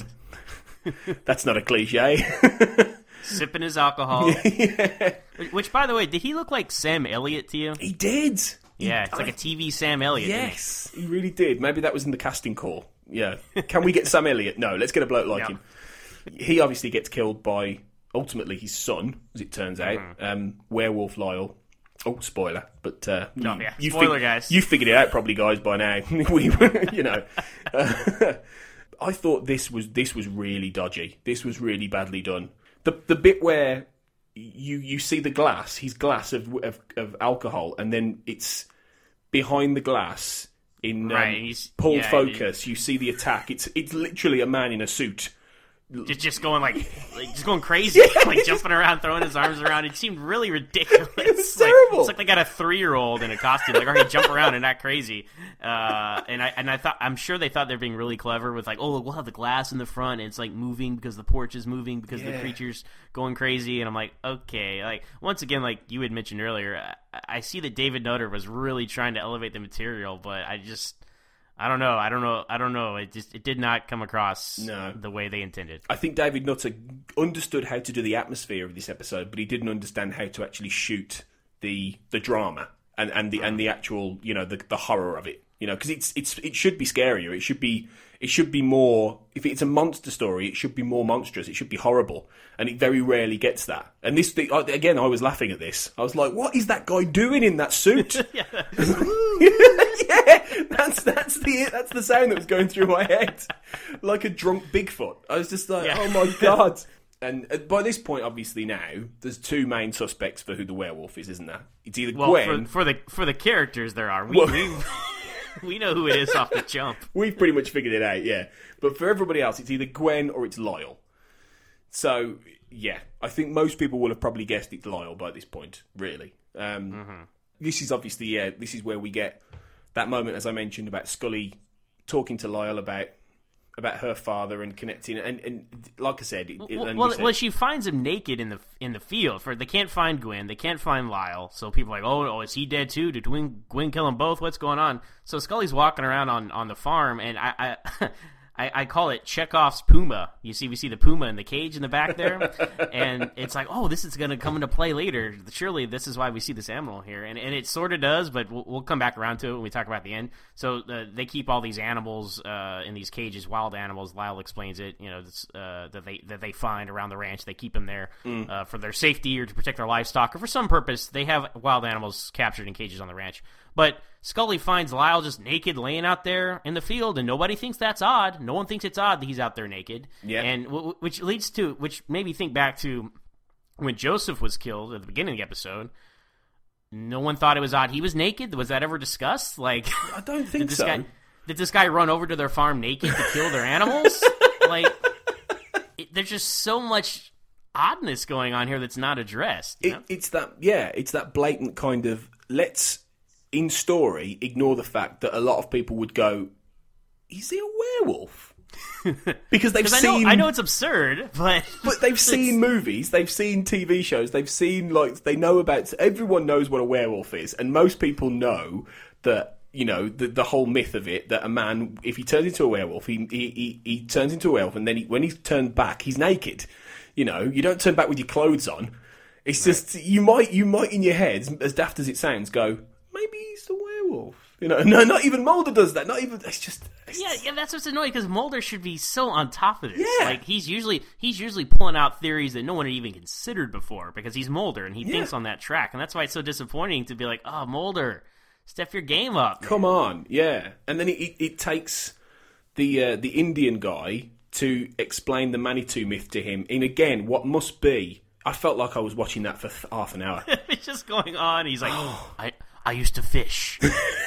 That's not a cliche. Sipping his alcohol. Yeah. Which, by the way, did he look like Sam Elliott to you? He did. Yeah, it's I- like a T V Sam Elliott. isn't it? Yes, he really did. Maybe that was in the casting call. Yeah. Can we get Sam Elliott? No, let's get a bloke like No. him. He obviously gets killed by, ultimately, his son, as it turns out. Mm-hmm. Um, Werewolf Lyle. Oh, spoiler. But uh, No, you, yeah. you Spoiler, fig- guys. You figured it out probably, guys, by now. we, you know. Uh, I thought this was this was really dodgy. This was really badly done. The the bit where you you see the glass, his glass of of, of alcohol, and then it's behind the glass in um, Right, he's- pulled yeah, focus. You see the attack. It's it's literally a man in a suit. Just, just going like, like, just going crazy, like jumping around, throwing his arms around. It seemed really ridiculous. It was Like, terrible. it's like they got a three-year-old in a costume. Like, okay, jump around and act crazy. Uh, and I and I thought, I'm sure they thought they're being really clever with like, oh, we'll have the glass in the front, and it's like moving because the porch is moving because the Yeah. creature's going crazy. And I'm like, okay, like once again, like you had mentioned earlier, I, I see that David Nutter was really trying to elevate the material, but I just. I don't know. I don't know. I don't know. It just it did not come across No. the way they intended. I think David Nutter understood how to do the atmosphere of this episode, but he didn't understand how to actually shoot the the drama and, and the and the actual you know the the horror of it. You know, because it's it's it should be scarier. It should be it should be more. If it's a monster story, it should be more monstrous. It should be horrible, and it very rarely gets that. And this thing, again, I was laughing at this. I was like, "What is that guy doing in that suit?" yeah, that's that's the that's the sound that was going through my head, like a drunk Bigfoot. I was just like, Yeah. "Oh my God!" And uh, by this point, obviously now there's two main suspects for who the werewolf is, isn't there? It's either Well, Gwen. for, for the for the characters there are. We, Well- we, we know who it is off the jump. We've pretty much figured it out, yeah. But for everybody else, it's either Gwen or it's Lyle. So, yeah, I think most people will have probably guessed it's Lyle by this point, really. Um, mm-hmm. This is obviously, yeah, this is where we get that moment, as I mentioned, about Scully talking to Lyle about about her father and connecting, and, and like I said, it, well, and well, said, well, she finds him naked in the in the field. For they can't find Gwen, they can't find Lyle, so people are like, oh, oh, is he dead too? Did Gwen, Gwen kill them both? What's going on? So Scully's walking around on, on the farm, and I. I I, I call it Chekhov's Puma. You see, we see the Puma in the cage in the back there, and it's like, oh, this is going to come into play later. Surely this is why we see this animal here, and and it sort of does, but we'll, we'll come back around to it when we talk about the end. So uh, they keep all these animals uh, in these cages, wild animals. Lyle explains it, you know, this, uh, that they that they find around the ranch. They keep them there mm. uh, for their safety or to protect their livestock, or for some purpose. They have wild animals captured in cages on the ranch. But Scully finds Lyle just naked, laying out there in the field, and nobody thinks that's odd. No one thinks it's odd that he's out there naked. Yeah. And w- which leads to, which made me think back to when Joseph was killed at the beginning of the episode. No one thought it was odd he was naked. Was that ever discussed? Like, I don't think did this so. Guy, did this guy run over to their farm naked to kill their animals? Like, it, there's just so much oddness going on here that's not addressed. You it, know? It's that, yeah, it's that blatant kind of, let's, in story, ignore the fact that a lot of people would go, is he a werewolf? Because they've seen... I know, I know it's absurd, but... But they've seen movies, they've seen T V shows, they've seen, like, they know about... Everyone knows what a werewolf is, and most people know that, you know, the, the whole myth of it, that a man, if he turns into a werewolf, he he, he, he turns into a werewolf, and then he, when he's turned back, he's naked. You know, you don't turn back with your clothes on. It's right. just, you might, you might in your head, as daft as it sounds, go... Maybe he's the werewolf. You know, no, not even Mulder does that. Not even. It's just. It's yeah, yeah, that's what's annoying because Mulder should be so on top of this. Yeah. Like he's usually he's usually pulling out theories that no one had even considered before because he's Mulder and he yeah. thinks on that track, and that's why it's so disappointing to be like, oh, Mulder, step your game up. Come man. on, yeah. And then it it, it takes the uh, the Indian guy to explain the Manitou myth to him in again what must be. I felt like I was watching that for th- half an hour. It's just going on. He's like, oh, I. I used to fish,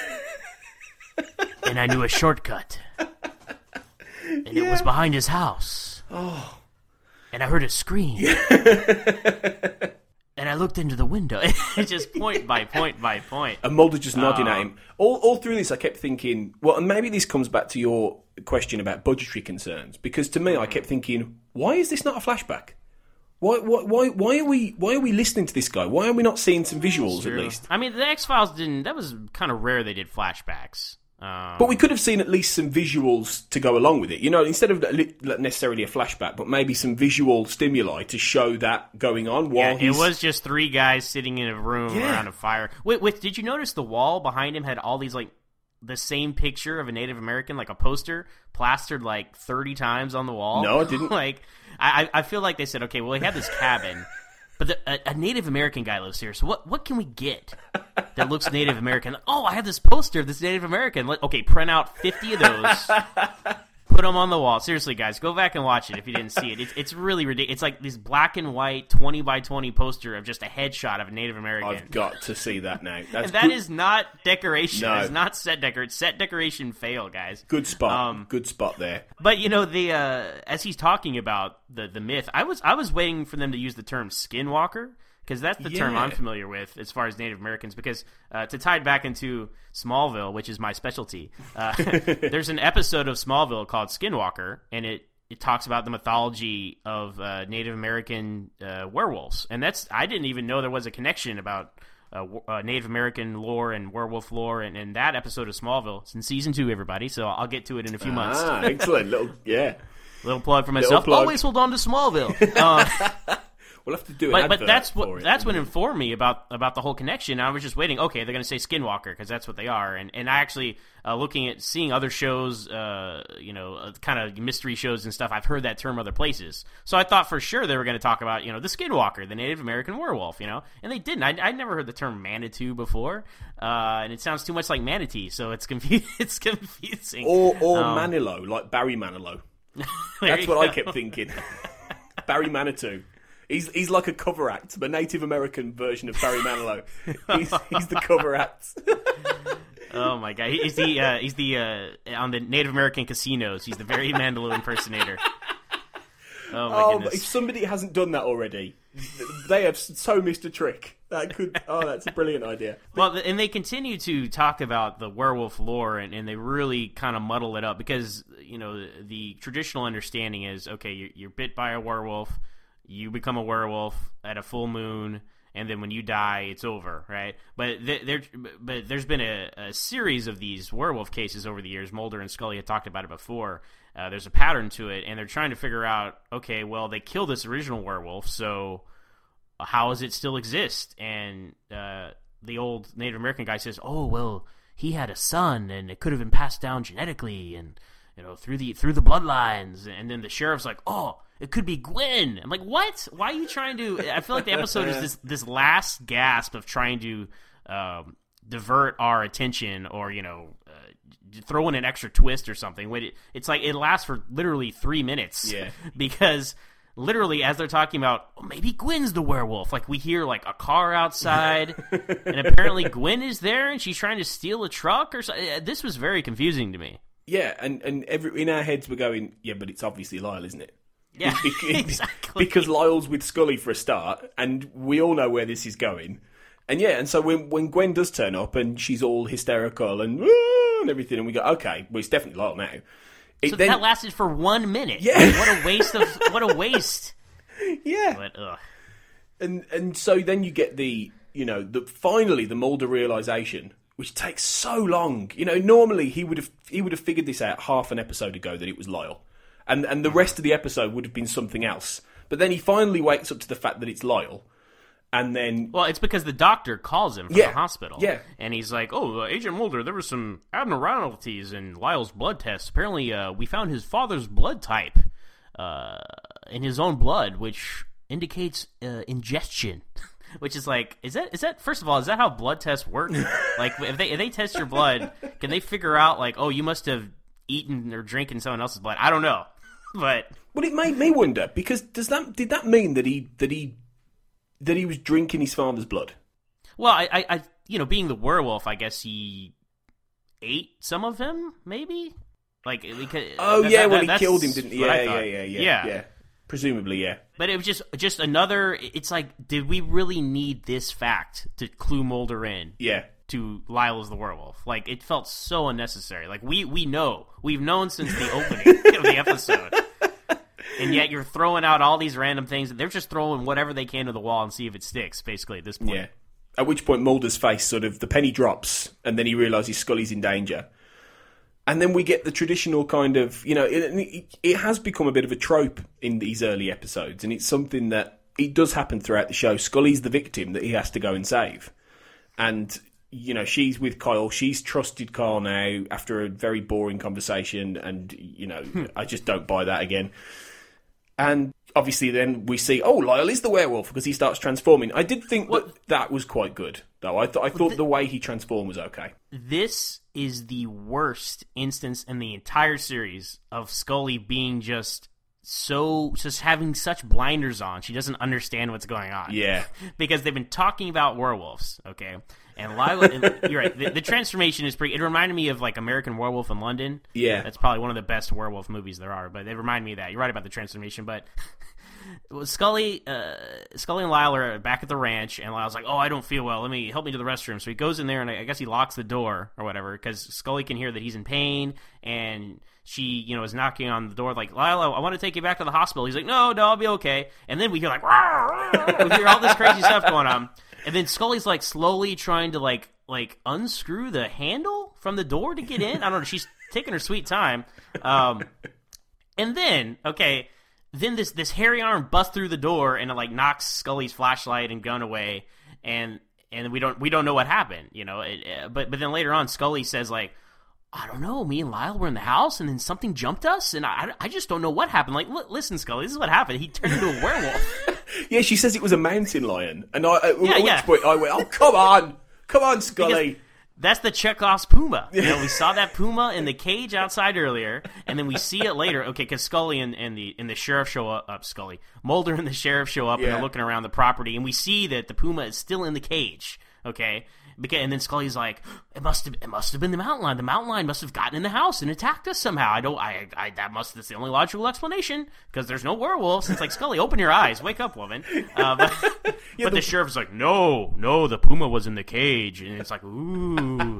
and I knew a shortcut, and yeah. it was behind his house. Oh, and I heard a scream, and I looked into the window. It's just point by point by point. And Mulder just nodding uh, at him. All, all through this, I kept thinking, well, and maybe this comes back to your question about budgetary concerns, because to me, mm-hmm. I kept thinking, why is this not a flashback? Why, why, why are we, why are we listening to this guy? Why are we not seeing some visuals at least? I mean, the X-Files didn't. That was kind of rare. They did flashbacks, um, but we could have seen at least some visuals to go along with it. You know, instead of necessarily a flashback, but maybe some visual stimuli to show that going on. While yeah, he's... it was just three guys sitting in a room yeah. around a fire. Wait, wait, did you notice the wall behind him had all these like the same picture of a Native American, like a poster, plastered like thirty times on the wall? No, I didn't. like. I, I feel like they said, okay, well, we have this cabin, but the, a, a Native American guy lives here, so what what can we get that looks Native American? Oh, I have this poster of this Native American. Let, okay, print out fifty of those, put them on the wall. Seriously, guys, go back and watch it if you didn't see it. It's, it's really ridiculous. It's like this black and white twenty by twenty poster of just a headshot of a Native American. I've got to see that now. That's and that good. is not decoration. No. It's not set decoration. Set decoration fail, guys. Good spot. Um, Good spot there. But you know, the uh, as he's talking about the the myth, I was I was waiting for them to use the term skinwalker because that's the yeah. term I'm familiar with as far as Native Americans. Because uh, to tie it back into Smallville, which is my specialty, uh, there's an episode of Smallville called Skinwalker, and it. It talks about the mythology of uh, Native American uh, werewolves, and that's I didn't even know there was a connection about uh, uh, Native American lore and werewolf lore, and, and that episode of Smallville. It's in season two, everybody, so I'll get to it in a few months. Ah, excellent, little yeah, little plug for myself. Plug. Always hold on to Smallville. Uh, We'll have to do an but, advert but that's for what it. that's what informed me about about the whole connection. I was just waiting. Okay, they're going to say Skinwalker because that's what they are. And and I actually uh, looking at seeing other shows, uh, you know, uh, kind of mystery shows and stuff. I've heard that term other places, so I thought for sure they were going to talk about you know the Skinwalker, the Native American werewolf, you know, and they didn't. I I never heard the term Manitou before, uh, and it sounds too much like manatee, so it's confu- it's confusing. Or or um, Manilow, like Barry Manilow. That's what go. I kept thinking. Barry Manitou. He's he's like a cover act, the Native American version of Barry Manilow. He's he's the cover act. Oh my god, he's the uh, he's the uh, on the Native American casinos. He's the Barry Manilow impersonator. Oh, my Oh, goodness. if somebody hasn't done that already, they have so missed a trick. That could. Oh, that's a brilliant idea. Well, and they continue to talk about the werewolf lore, and, and they really kind of muddle it up because, you know, the, the traditional understanding is, okay, you're, you're bit by a werewolf, you become a werewolf at a full moon, and then when you die, it's over, right? But th- there, but there's been a, a series of these werewolf cases over the years. Mulder and Scully had talked about it before. Uh, there's a pattern to it, and they're trying to figure out, okay, well, they killed this original werewolf, so how does it still exist? And uh, the old Native American guy says, oh, well, he had a son, and it could have been passed down genetically, and, you know, through the through the bloodlines. And then the sheriff's like, oh, it could be Gwen. I'm like, what? Why are you trying to... I feel like the episode is this, this last gasp of trying to um, divert our attention or, you know... Uh, throw in an extra twist or something. When it, it's like it lasts for literally three minutes. Yeah. Because literally as they're talking about, oh, maybe Gwen's the werewolf, like we hear like a car outside, and apparently Gwen is there and she's trying to steal a truck or something. This was very confusing to me. Yeah, and, and every, in our heads we're going, yeah, but it's obviously Lyle, isn't it? Yeah, because, exactly. Because Lyle's with Scully for a start, and we all know where this is going. And yeah, and so when when Gwen does turn up and she's all hysterical and, and everything, and we go, okay, well, it's definitely Lyle now. It so then, that lasted for one minute. Yeah. What a waste of what a waste. Yeah. But ugh. And and so then you get the, you know, the finally the Mulder realization, which takes so long. You know, normally he would have he would have figured this out half an episode ago that it was Lyle. And and the rest of the episode would have been something else. But then he finally wakes up to the fact that it's Lyle. And then... Well, it's because the doctor calls him from Yeah, the hospital. yeah. And he's like, oh, uh, Agent Mulder, there were some abnormalities in Lyle's blood test. Apparently, uh, we found his father's blood type uh, in his own blood, which indicates uh, ingestion. Which is like, is that, is that, first of all, is that how blood tests work? Like, if they, if they test your blood, can they figure out, like, oh, you must have eaten or drinking someone else's blood? I don't know. But... Well, it made me wonder, because does that did that mean that he... That he That he was drinking his father's blood? Well, I, I, I, you know, being the werewolf, I guess he ate some of him, maybe? Like, because, Oh, that, yeah, that, well, he that's killed him, didn't he? what Yeah, I yeah, thought. yeah, yeah, yeah. yeah. Presumably, yeah. But it was just just another, it's like, did we really need this fact to clue Mulder in Yeah. to Lyle as the werewolf? Like, it felt so unnecessary. Like, we, we know. We've known since the opening of the episode. And yet you're throwing out all these random things. They're just throwing whatever they can to the wall and see if it sticks, basically, at this point. Yeah. At which point Mulder's face sort of, the penny drops, and then he realises Scully's in danger. And then we get the traditional kind of, you know, it, it, it has become a bit of a trope in these early episodes, and it's something that, it does happen throughout the show. Scully's the victim that he has to go and save. And, you know, she's with Kyle. She's trusted Kyle now after a very boring conversation, and, you know, I just don't buy that again. And obviously then we see, oh, Lyle is the werewolf because he starts transforming. I did think What? that that was quite good, though. I, th- I thought the way he transformed was okay. This is the worst instance in the entire series of Scully being just so, just having such blinders on. She doesn't understand what's going on. Yeah. Because they've been talking about werewolves, okay? And Lila, and you're right, the, the transformation is pretty, it reminded me of like American Werewolf in London. Yeah. That's probably one of the best werewolf movies there are, but they remind me of that. You're right about the transformation, but Scully, uh, Scully and Lyle are back at the ranch, and Lyle's like, oh, I don't feel well. Let me, help me to the restroom. So he goes in there, and I guess he locks the door or whatever, because Scully can hear that he's in pain, and she, you know, is knocking on the door like, Lyle, I want to take you back to the hospital. He's like, no, no, I'll be okay. And then we hear like, rah, rah, we hear all this crazy stuff going on. And then Scully's like slowly trying to like like unscrew the handle from the door to get in. I don't know. She's taking her sweet time. Um, and then, okay, then this this hairy arm busts through the door and it like knocks Scully's flashlight and gun away. And and we don't we don't know what happened, you know. It, uh, but but then later on, Scully says like, I don't know, me and Lyle were in the house, and then something jumped us, and I, I just don't know what happened. Like, l- listen, Scully, this is what happened. He turned into a werewolf. Yeah, she says it was a mountain lion. And I, at Yeah, which yeah. point I went, oh, come on. Come on, Scully. Because that's the Chekhov's puma. You know, we saw that puma in the cage outside earlier, and then we see it later. Okay, because Scully and, and the and the sheriff show up, up. Scully, Mulder and the sheriff show up, and Yeah. they're looking around the property, and we see that the puma is still in the cage. Okay, Because, and then Scully's like, it must have, it must have been the mountain lion. The mountain lion must have gotten in the house and attacked us somehow. I don't, I, I that must, that's the only logical explanation because there's no werewolves. It's like, Scully, open your eyes, wake up, woman. Uh, but yeah, but the, the sheriff's like, no, no, the puma was in the cage, and it's like, ooh.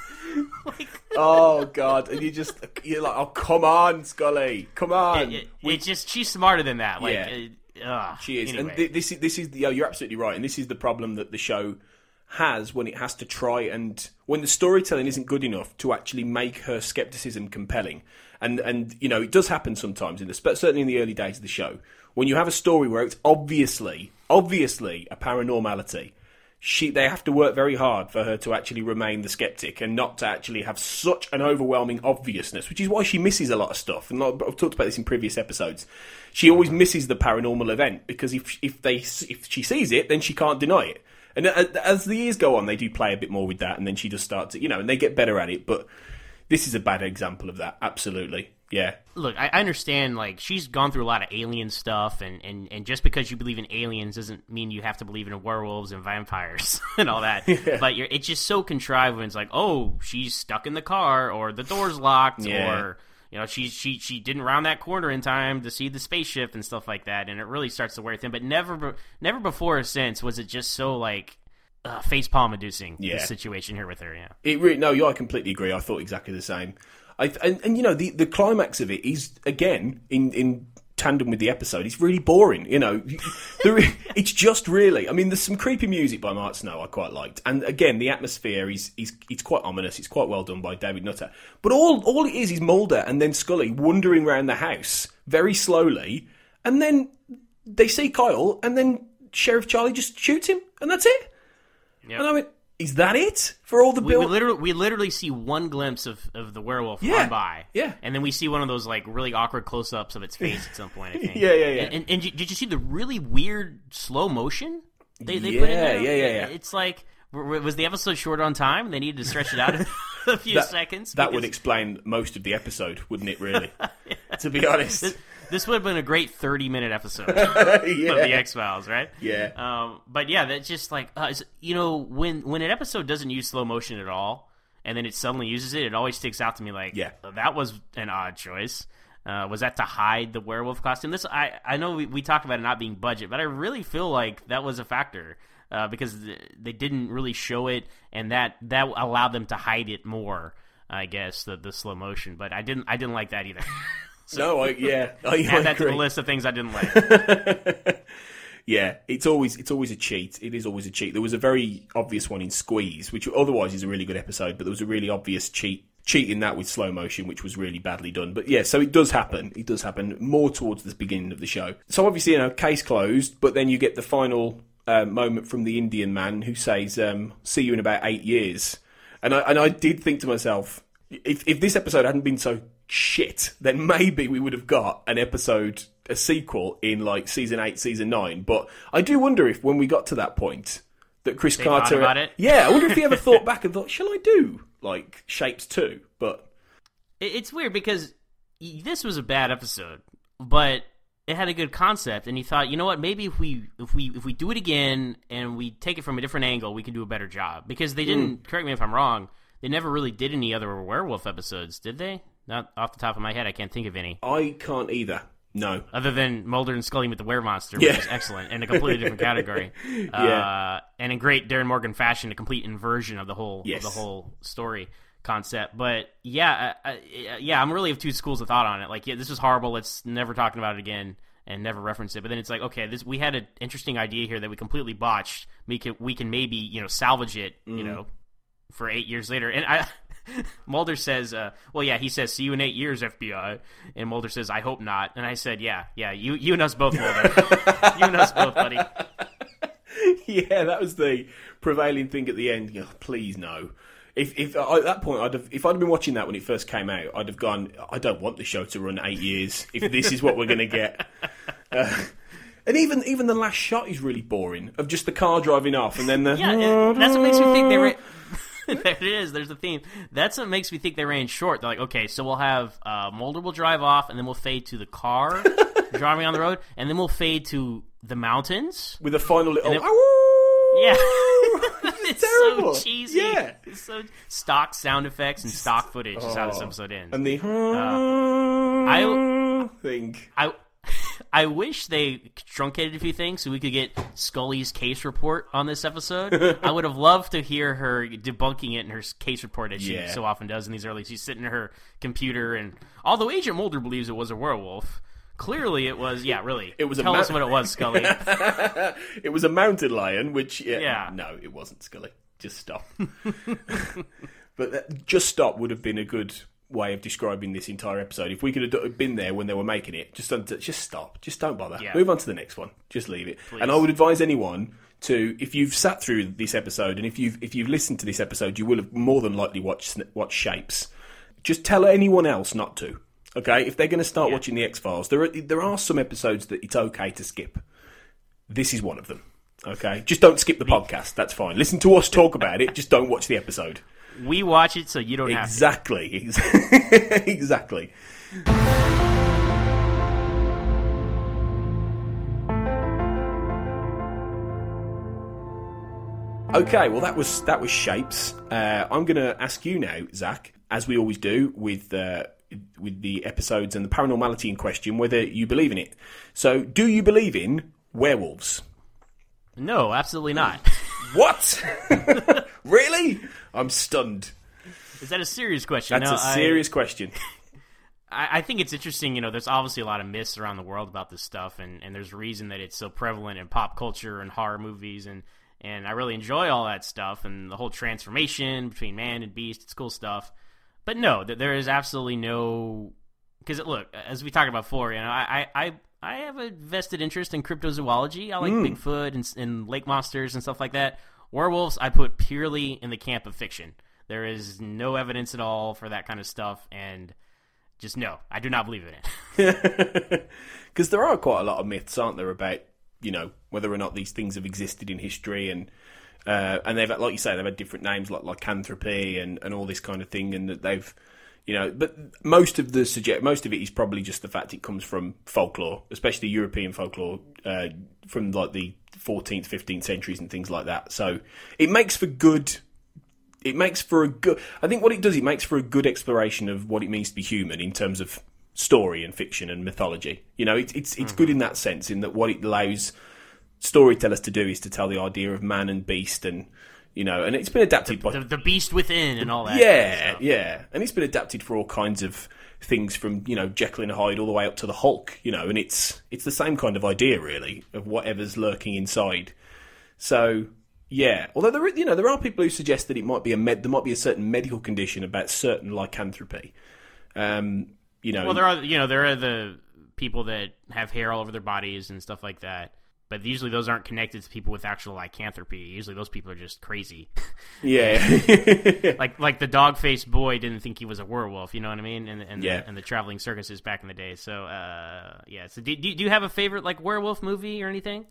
Like, oh God! And you just you're like, oh come on, Scully, come on. It, it, we, it just she's smarter than that. Like, yeah, it, uh, she is. anyway. And th- this is this is the, oh, you're absolutely right. And this is the problem that the show has when it has to try and when the storytelling isn't good enough to actually make her skepticism compelling. And and you know it does happen sometimes in the certainly in the early days of the show when you have a story where it's obviously obviously a paranormality. She, they have to work very hard for her to actually remain the skeptic and not to actually have such an overwhelming obviousness, which is why she misses a lot of stuff. And I've talked about this in previous episodes. She always misses the paranormal event because if if they if she sees it, then she can't deny it. And as the years go on, they do play a bit more with that, and then she just starts to, you know, and they get better at it. But this is a bad example of that. Absolutely. Yeah. Look, I understand, like, she's gone through a lot of alien stuff, and, and, and just because you believe in aliens doesn't mean you have to believe in werewolves and vampires and all that. Yeah. But you're, it's just so contrived when it's like, oh, she's stuck in the car, or the door's locked, yeah. or, you know, she, she, she didn't round that corner in time to see the spaceship and stuff like that, and it really starts to wear thin. But never, never before or since was it just so, like, uh, facepalm inducing, yeah. the situation here with her, yeah. It really, no, I completely agree. I thought exactly the same. I, and, and, you know, the, the climax of it is, again, in, in tandem with the episode, it's really boring, you know. there, it's just really... I mean, there's some creepy music by Mark Snow I quite liked. And, again, the atmosphere is, is it's quite ominous. It's quite well done by David Nutter. But all, all it is is Mulder and then Scully wandering around the house very slowly. And then they see Kyle, and then Sheriff Charlie just shoots him, and that's it. Yep. And I went... Is that it for all the build? We, we literally we literally see one glimpse of, of the werewolf yeah. run by, yeah, and then we see one of those like really awkward close ups of its face at some point. I think. yeah, yeah, yeah. And, and, and did you see the really weird slow motion they they yeah, put in there? Yeah, yeah, yeah. It's like was the episode short on time? They needed to stretch it out a few that, seconds. That because... would explain most of the episode, wouldn't it? Really, yeah. To be honest. This, This would have been a great thirty-minute episode yeah. of the X-Files, right? Yeah. Um, but yeah, that's just like, uh, you know, when when an episode doesn't use slow motion at all, and then it suddenly uses it, it always sticks out to me like, yeah. oh, that was an odd choice. Uh, was that to hide the werewolf costume? This I, I know we, we talked about it not being budget, but I really feel like that was a factor uh, because they didn't really show it, and that, that allowed them to hide it more, I guess, the, the slow motion. But I didn't I didn't like that either. So, no, I, yeah, I, add I that agree. to the list of things I didn't like. Yeah, it's always it's always a cheat. It is always a cheat. There was a very obvious one in Squeeze, which otherwise is a really good episode, but there was a really obvious cheat cheat in that with slow motion, which was really badly done. But yeah, so it does happen. It does happen more towards the beginning of the show. So obviously, you know, case closed, but then you get the final uh, moment from the Indian man who says, um, "See you in about eight years." And I and I did think to myself, if if this episode hadn't been so shit, then maybe we would have got an episode, a sequel in like season eight, season nine. But I do wonder if when we got to that point that Chris they Carter, thought about it. yeah, I wonder if he ever thought back and thought, shall I do like Shapes two? But it's weird because this was a bad episode, but it had a good concept, and he thought, you know what, maybe if we if we if we do it again and we take it from a different angle, we can do a better job. Because they didn't, mm. correct me if I'm wrong, they never really did any other werewolf episodes, did they? Not off the top of my head, I can't think of any. I can't either. No. Other than Mulder and Scully with the Weremonster, yeah. which is excellent, in a completely different category. yeah. Uh, and in great Darren Morgan fashion, a complete inversion of the whole yes. of the whole story concept. But yeah, uh, uh, yeah, I'm really of two schools of thought on it. Like, yeah, this is horrible. Let's never talk about it again and never reference it. But then it's like, okay, this we had an interesting idea here that we completely botched. We can we can maybe you know salvage it, mm. you know, for eight years later. And I. Mulder says, uh, well, yeah, he says, see you in eight years, F B I. And Mulder says, I hope not. And I said, yeah, yeah, you you and us both, Mulder. You and us both, buddy. Yeah, that was the prevailing thing at the end. You know, please, no. If if uh, at that point, I'd have, if I'd been watching that when it first came out, I'd have gone, I don't want the show to run eight years if this is what we're going to get. Uh, and even even the last shot is really boring, of just the car driving off and then the... Yeah, it, that's what makes me think they were... There it is. There's the theme. That's what makes me think they ran short. They're like, okay, so we'll have uh, Mulder will drive off, and then we'll fade to the car driving on the road, and then we'll fade to the mountains with a final little. then, oh, yeah. it's terrible. so cheesy. Yeah. It's so stock sound effects and stock footage is how this episode ends. And the Uh, I thing. I I wish they truncated a few things so we could get Scully's case report on this episode. I would have loved to hear her debunking it in her case report, as she Yeah. so often does in these early. She's sitting in her computer, and although Agent Mulder believes it was a werewolf, clearly it was. Yeah, really. It was a Tell ma- us what it was, Scully. It was a mountain lion, which yeah, Yeah. no, it wasn't, Scully. Just stop. But that, just stop would have been a good way of describing this entire episode. If we could have been there when they were making it, just don't, just stop. Just don't bother. Yeah. Move on to the next one. Just leave it. Please. And I would advise anyone to, if you've sat through this episode and if you've if you've listened to this episode, you will have more than likely watched watched Shapes. Just tell anyone else not to. Okay, if they're going to start Yeah. watching the X-Files, there are there are some episodes that it's okay to skip. This is one of them. Okay, just don't skip the podcast. That's fine. Listen to us talk about it. Just don't watch the episode. We watch it so you don't have to. Exactly. Exactly. Okay, well that was that was Shapes. Uh, I'm going to ask you now, Zach, as we always do with uh, with the episodes and the paranormality in question, whether you believe in it. So, do you believe in werewolves? No, absolutely not. What? Really? I'm stunned. Is that a serious question? That's No, a serious question. I, I think it's interesting. You know, there's obviously a lot of myths around the world about this stuff, and, and there's a reason that it's so prevalent in pop culture and horror movies, and, and I really enjoy all that stuff and the whole transformation between man and beast. It's cool stuff. But no, th- there is absolutely no... Because, look, as we talked about before, you know, I, I, I have a vested interest in cryptozoology. I like Mm. Bigfoot and, and lake monsters and stuff like that. Werewolves, I put purely in the camp of fiction. There is no evidence at all for that kind of stuff, and just no, I do not believe in it. Because there are quite a lot of myths, aren't there, about, you know, whether or not these things have existed in history, and uh, and they've, like you say, they've had different names like lycanthropy and, and all this kind of thing, and that they've, you know, but most of the suggest most of it is probably just the fact it comes from folklore, especially European folklore, uh, from like the fourteenth, fifteenth centuries and things like that. So it makes for good. It makes for a good... I think what it does, it makes for a good exploration of what it means to be human in terms of story and fiction and mythology. You know, it, it's it's Mm-hmm. good in that sense, in that what it allows storytellers to do is to tell the idea of man and beast, and, you know, and it's been adapted by... The, the beast within and all that. Yeah, kind of stuff. yeah. And it's been adapted for all kinds of things, from, you know, Jekyll and Hyde all the way up to the Hulk, you know, and it's it's the same kind of idea, really, of whatever's lurking inside. So... Yeah, although there, are, you know, there are people who suggest that it might be a med, there might be a certain medical condition about certain lycanthropy. Um, you know, Well, there are you know there are the people that have hair all over their bodies and stuff like that, but usually those aren't connected to people with actual lycanthropy. Usually those people are just crazy. yeah, like like the dog faced boy didn't think he was a werewolf. You know what I mean? And and, Yeah. the, and the traveling circuses back in the day. So uh, yeah. So do, do do you have a favorite like werewolf movie or anything?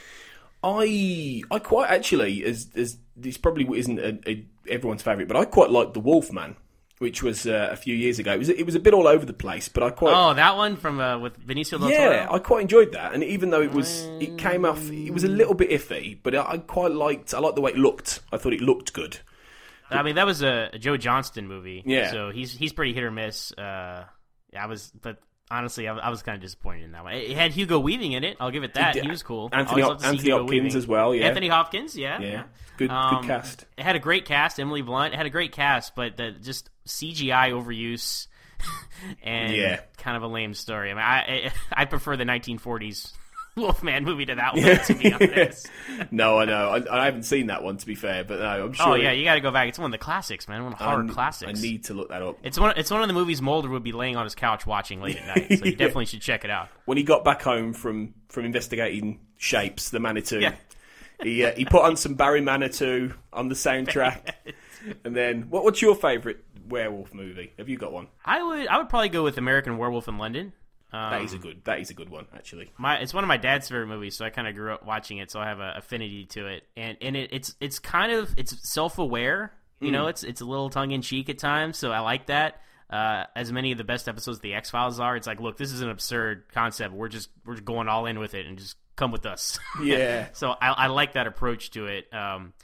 I I quite actually, as as this probably isn't a, a, everyone's favourite, but I quite liked The Wolfman, which was uh, a few years ago. It was it was a bit all over the place, but I quite Oh, that one from uh, with Benicio del yeah, Toro. I quite enjoyed that. And even though it was it came off, it was a little bit iffy, but I, I quite liked I liked the way it looked. I thought it looked good. I mean, that was a, a Joe Johnston movie. Yeah. So he's he's pretty hit or miss. Uh, I was, but honestly, I, I was kind of disappointed in that one. It had Hugo Weaving in it. I'll give it that. It did. He was cool. Anthony Always Hop- love to see Anthony Hugo Hopkins Weaving. as well, yeah. Anthony Hopkins, yeah. Yeah, good Um, good cast. It had a great cast. Emily Blunt. It had a great cast, but the just C G I overuse and Yeah. kind of a lame story. I mean, I I, I prefer the nineteen forties Wolfman movie to that one, to be honest. No, I know. I, I haven't seen that one, to be fair, but no, I'm sure. Oh yeah, you got to go back. It's one of the classics, man. One of the horror I, classics. I need to look that up. It's one. It's one of the movies Mulder would be laying on his couch watching late at night. So you Yeah. definitely should check it out. When he got back home from, from investigating Shapes, the Manitou, Yeah. he uh, he put on some Barry Manitou on the soundtrack, and then what? What's your favourite werewolf movie? Have you got one? I would. I would probably go with American Werewolf in London. Um, That is a good. That is a good one, actually. My, it's one of my dad's favorite movies, so I kind of grew up watching it, so I have an affinity to it. And and it, it's it's kind of it's self aware, you know. It's it's a little tongue in cheek at times, so I like that. Uh, as many of the best episodes of the X Files are, it's like, look, this is an absurd concept. We're just we're just going all in with it, and just come with us. Yeah. So I, I like that approach to it. Um,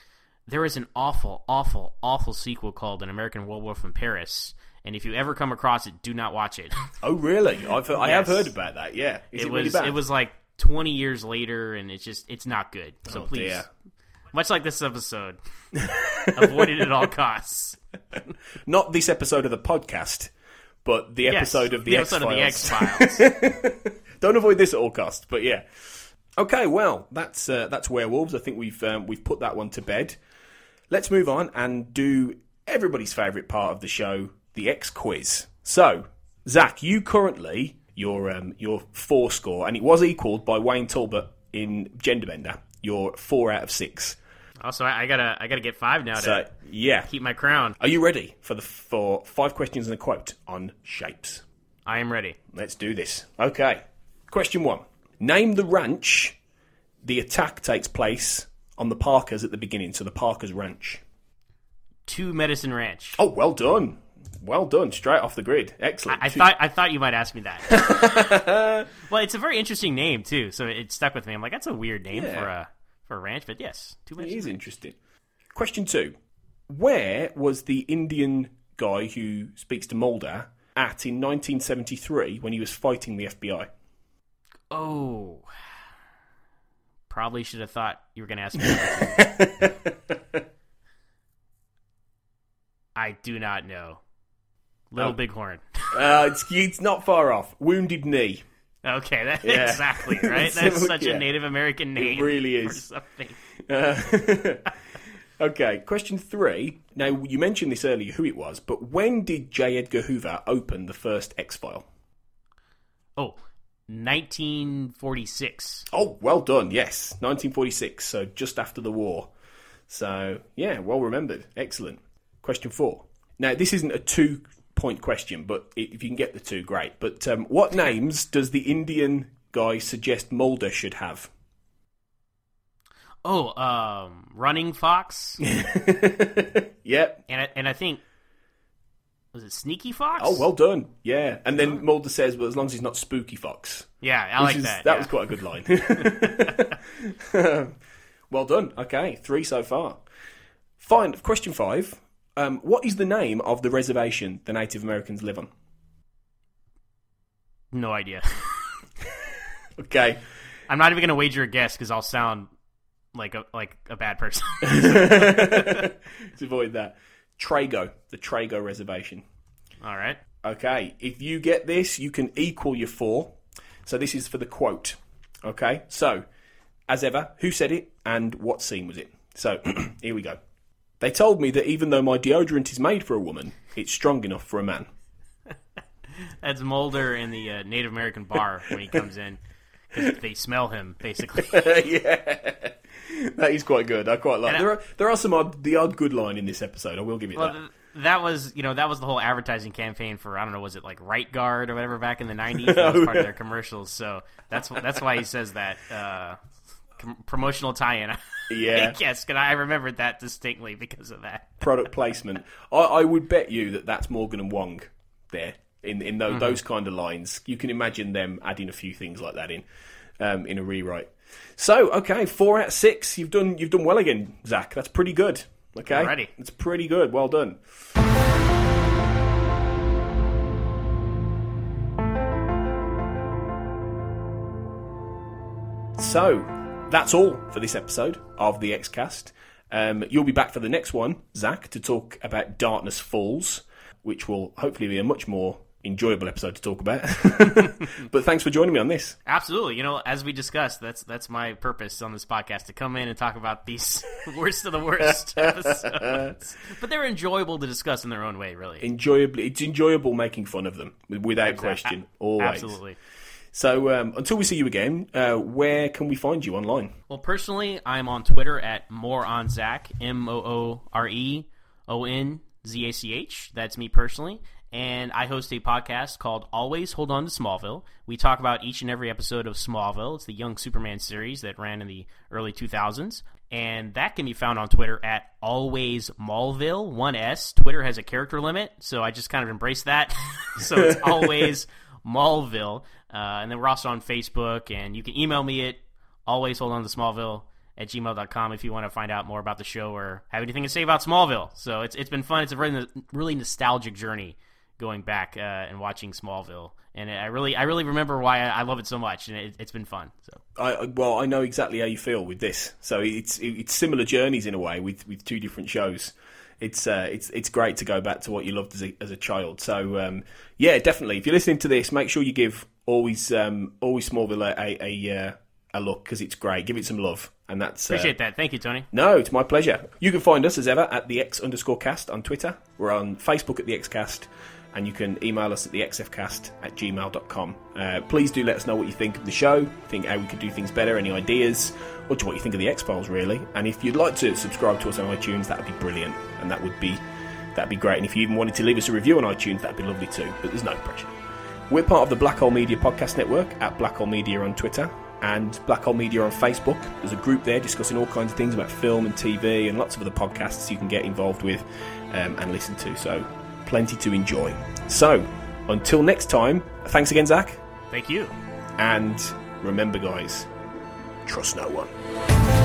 there is an awful, awful, awful sequel called An American Werewolf in Paris. And if you ever come across it, do not watch it. Oh, really? I've, I have Yes. heard about that, yeah. Is it, it really was bad? it was like twenty years later, and it's just, it's not good. So Oh, please, dear. much like this episode, avoid it at all costs. Not this episode of the podcast, but the Yes, episode of the, the episode of the X-Files. X-Files. Don't avoid this at all costs, but yeah. Okay, well, that's uh, that's Werewolves. I think we've um, we've put that one to bed. Let's move on and do everybody's favourite part of the show, the X quiz. So, Zach, you currently your um, your four score, and it was equalled by Wayne Talbot in Genderbender. You're four out of six. Also, I, I gotta I gotta get five now to So yeah, keep my crown. are you ready for the for five questions and a quote on shapes? I am ready. Let's do this. Okay. Question one. Name the ranch the attack takes place on the Parkers at the beginning, so the Parkers Ranch. Two Medicine Ranch. Oh, well done. Well done. Straight off the grid. Excellent. I, I Two- thought I thought you might ask me that. Well, it's a very interesting name too, so it stuck with me. I'm like, that's a weird name Yeah. for a for a ranch, but yes, two It Medicine is Ranch. interesting. Question two. Where was the Indian guy who speaks to Mulder at in nineteen seventy-three when he was fighting the F B I? Oh, probably should have thought you were going to ask me that. I do not know. Little Oh. Bighorn. Uh, it's, it's not far off. Wounded Knee. Okay, that, Yeah. exactly, right? That's such Yeah. a Native American name. really for is. something. Uh, okay, question three. Now, you mentioned this earlier, who it was, but when did J. Edgar Hoover open the first X-File? Oh, nineteen forty-six. Oh, well done, yes. nineteen forty-six, so just after the war. So, yeah, well remembered. Excellent. Question four. Now, this isn't a two-point question, but if you can get the two, great. But um, what names does the Indian guy suggest Mulder should have? Oh, um, Running Fox, Yep. and I, and I think was it Sneaky Fox? Oh, well done. Yeah. And then Mulder says, well, as long as he's not Spooky Fox. Yeah, I Which like is- that. That yeah. was quite a good line. Well done. Okay, three so far. Fine. Question five. Um, what is the name of the reservation the Native Americans live on? No idea. Okay. I'm not even going to wager a guess because I'll sound like a like a bad person. To avoid that. Trago. The Trago Reservation. All right. Okay. If you get this, you can equal your four. So this is for the quote. Okay. So, as ever, who said it and what scene was it? So, here we go. They told me that even though my deodorant is made for a woman, it's strong enough for a man. That's Mulder in the uh, Native American bar when he comes in because they smell him basically. Yeah. That is quite good. I quite like. And I- There are there are some odd the odd good line in this episode. I will give you Well, that. th- that was you know that was the whole advertising campaign for I don't know was it like Right Guard or whatever back in the nineties. That was part of their commercials. So that's that's why he says that uh, com- promotional tie-in. Yeah. Yes, because I remembered that distinctly because of that. Product placement. I, I would bet you that that's Morgan and Wong there in in those, Mm-hmm. those kind of lines. You can imagine them adding a few things like that in um, in a rewrite. So okay, four out of six. You've done you've done well again, Zach. That's pretty good. Okay, Alrighty. That's pretty good. Well done. So, that's all for this episode of the X-Cast. Um, you'll be back for the next one, Zach, to talk about Darkness Falls, which will hopefully be a much more enjoyable episode to talk about. But thanks for joining me on this. Absolutely. You know, as we discussed, that's that's my purpose on this podcast, to come in and talk about these worst of the worst episodes. But they're enjoyable to discuss in their own way, really. Enjoyably, it's enjoyable making fun of them, without Exactly. question. Always. Absolutely. So um, until we see you again, uh, where can we find you online? Well, personally, I'm on Twitter at MooreOnZach, M O O R E O N Z A C H. That's me personally. And I host a podcast called Always Hold On to Smallville. We talk about each and every episode of Smallville. It's the Young Superman series that ran in the early two thousands. And that can be found on Twitter at Always Mallville, one S. Twitter has a character limit, so I just kind of embrace that. So it's Always Mallville. Uh, and then we're also on Facebook, and you can email me at always hold on to Smallville at gmail dot com if you want to find out more about the show or have anything to say about Smallville. So it's it's been fun. It's a really, really nostalgic journey going back uh, and watching Smallville. And I really I really remember why I, I love it so much, and it, it's been fun. So I well, I know exactly how you feel with this. So it's it's similar journeys in a way with, with two different shows. It's uh, it's it's great to go back to what you loved as a, as a child. So um, yeah, definitely. If you're listening to this, make sure you give Always um, Always Smallville a a, a, uh, a look, because it's great. Give it some love, and that's uh, appreciate that. Thank you, Tony. No, it's my pleasure. You can find us as ever at the X underscore cast on Twitter. We're on Facebook at the Xcast, and you can email us at the xfcast at gmail dot com. Uh, please do let us know what you think of the show, think how we could do things better, any ideas, or just what you think of the X-Files, really. And if you'd like to subscribe to us on iTunes, that would be brilliant, and that would be that'd be great. And if you even wanted to leave us a review on iTunes, that'd be lovely too, but there's no pressure. We're part of the Black Hole Media Podcast Network at Black Hole Media on Twitter and Black Hole Media on Facebook. There's a group there discussing all kinds of things about film and T V and lots of other podcasts you can get involved with um, and listen to, so plenty to enjoy. So, until next time, thanks again, Zach. Thank you. And remember, guys, trust no one.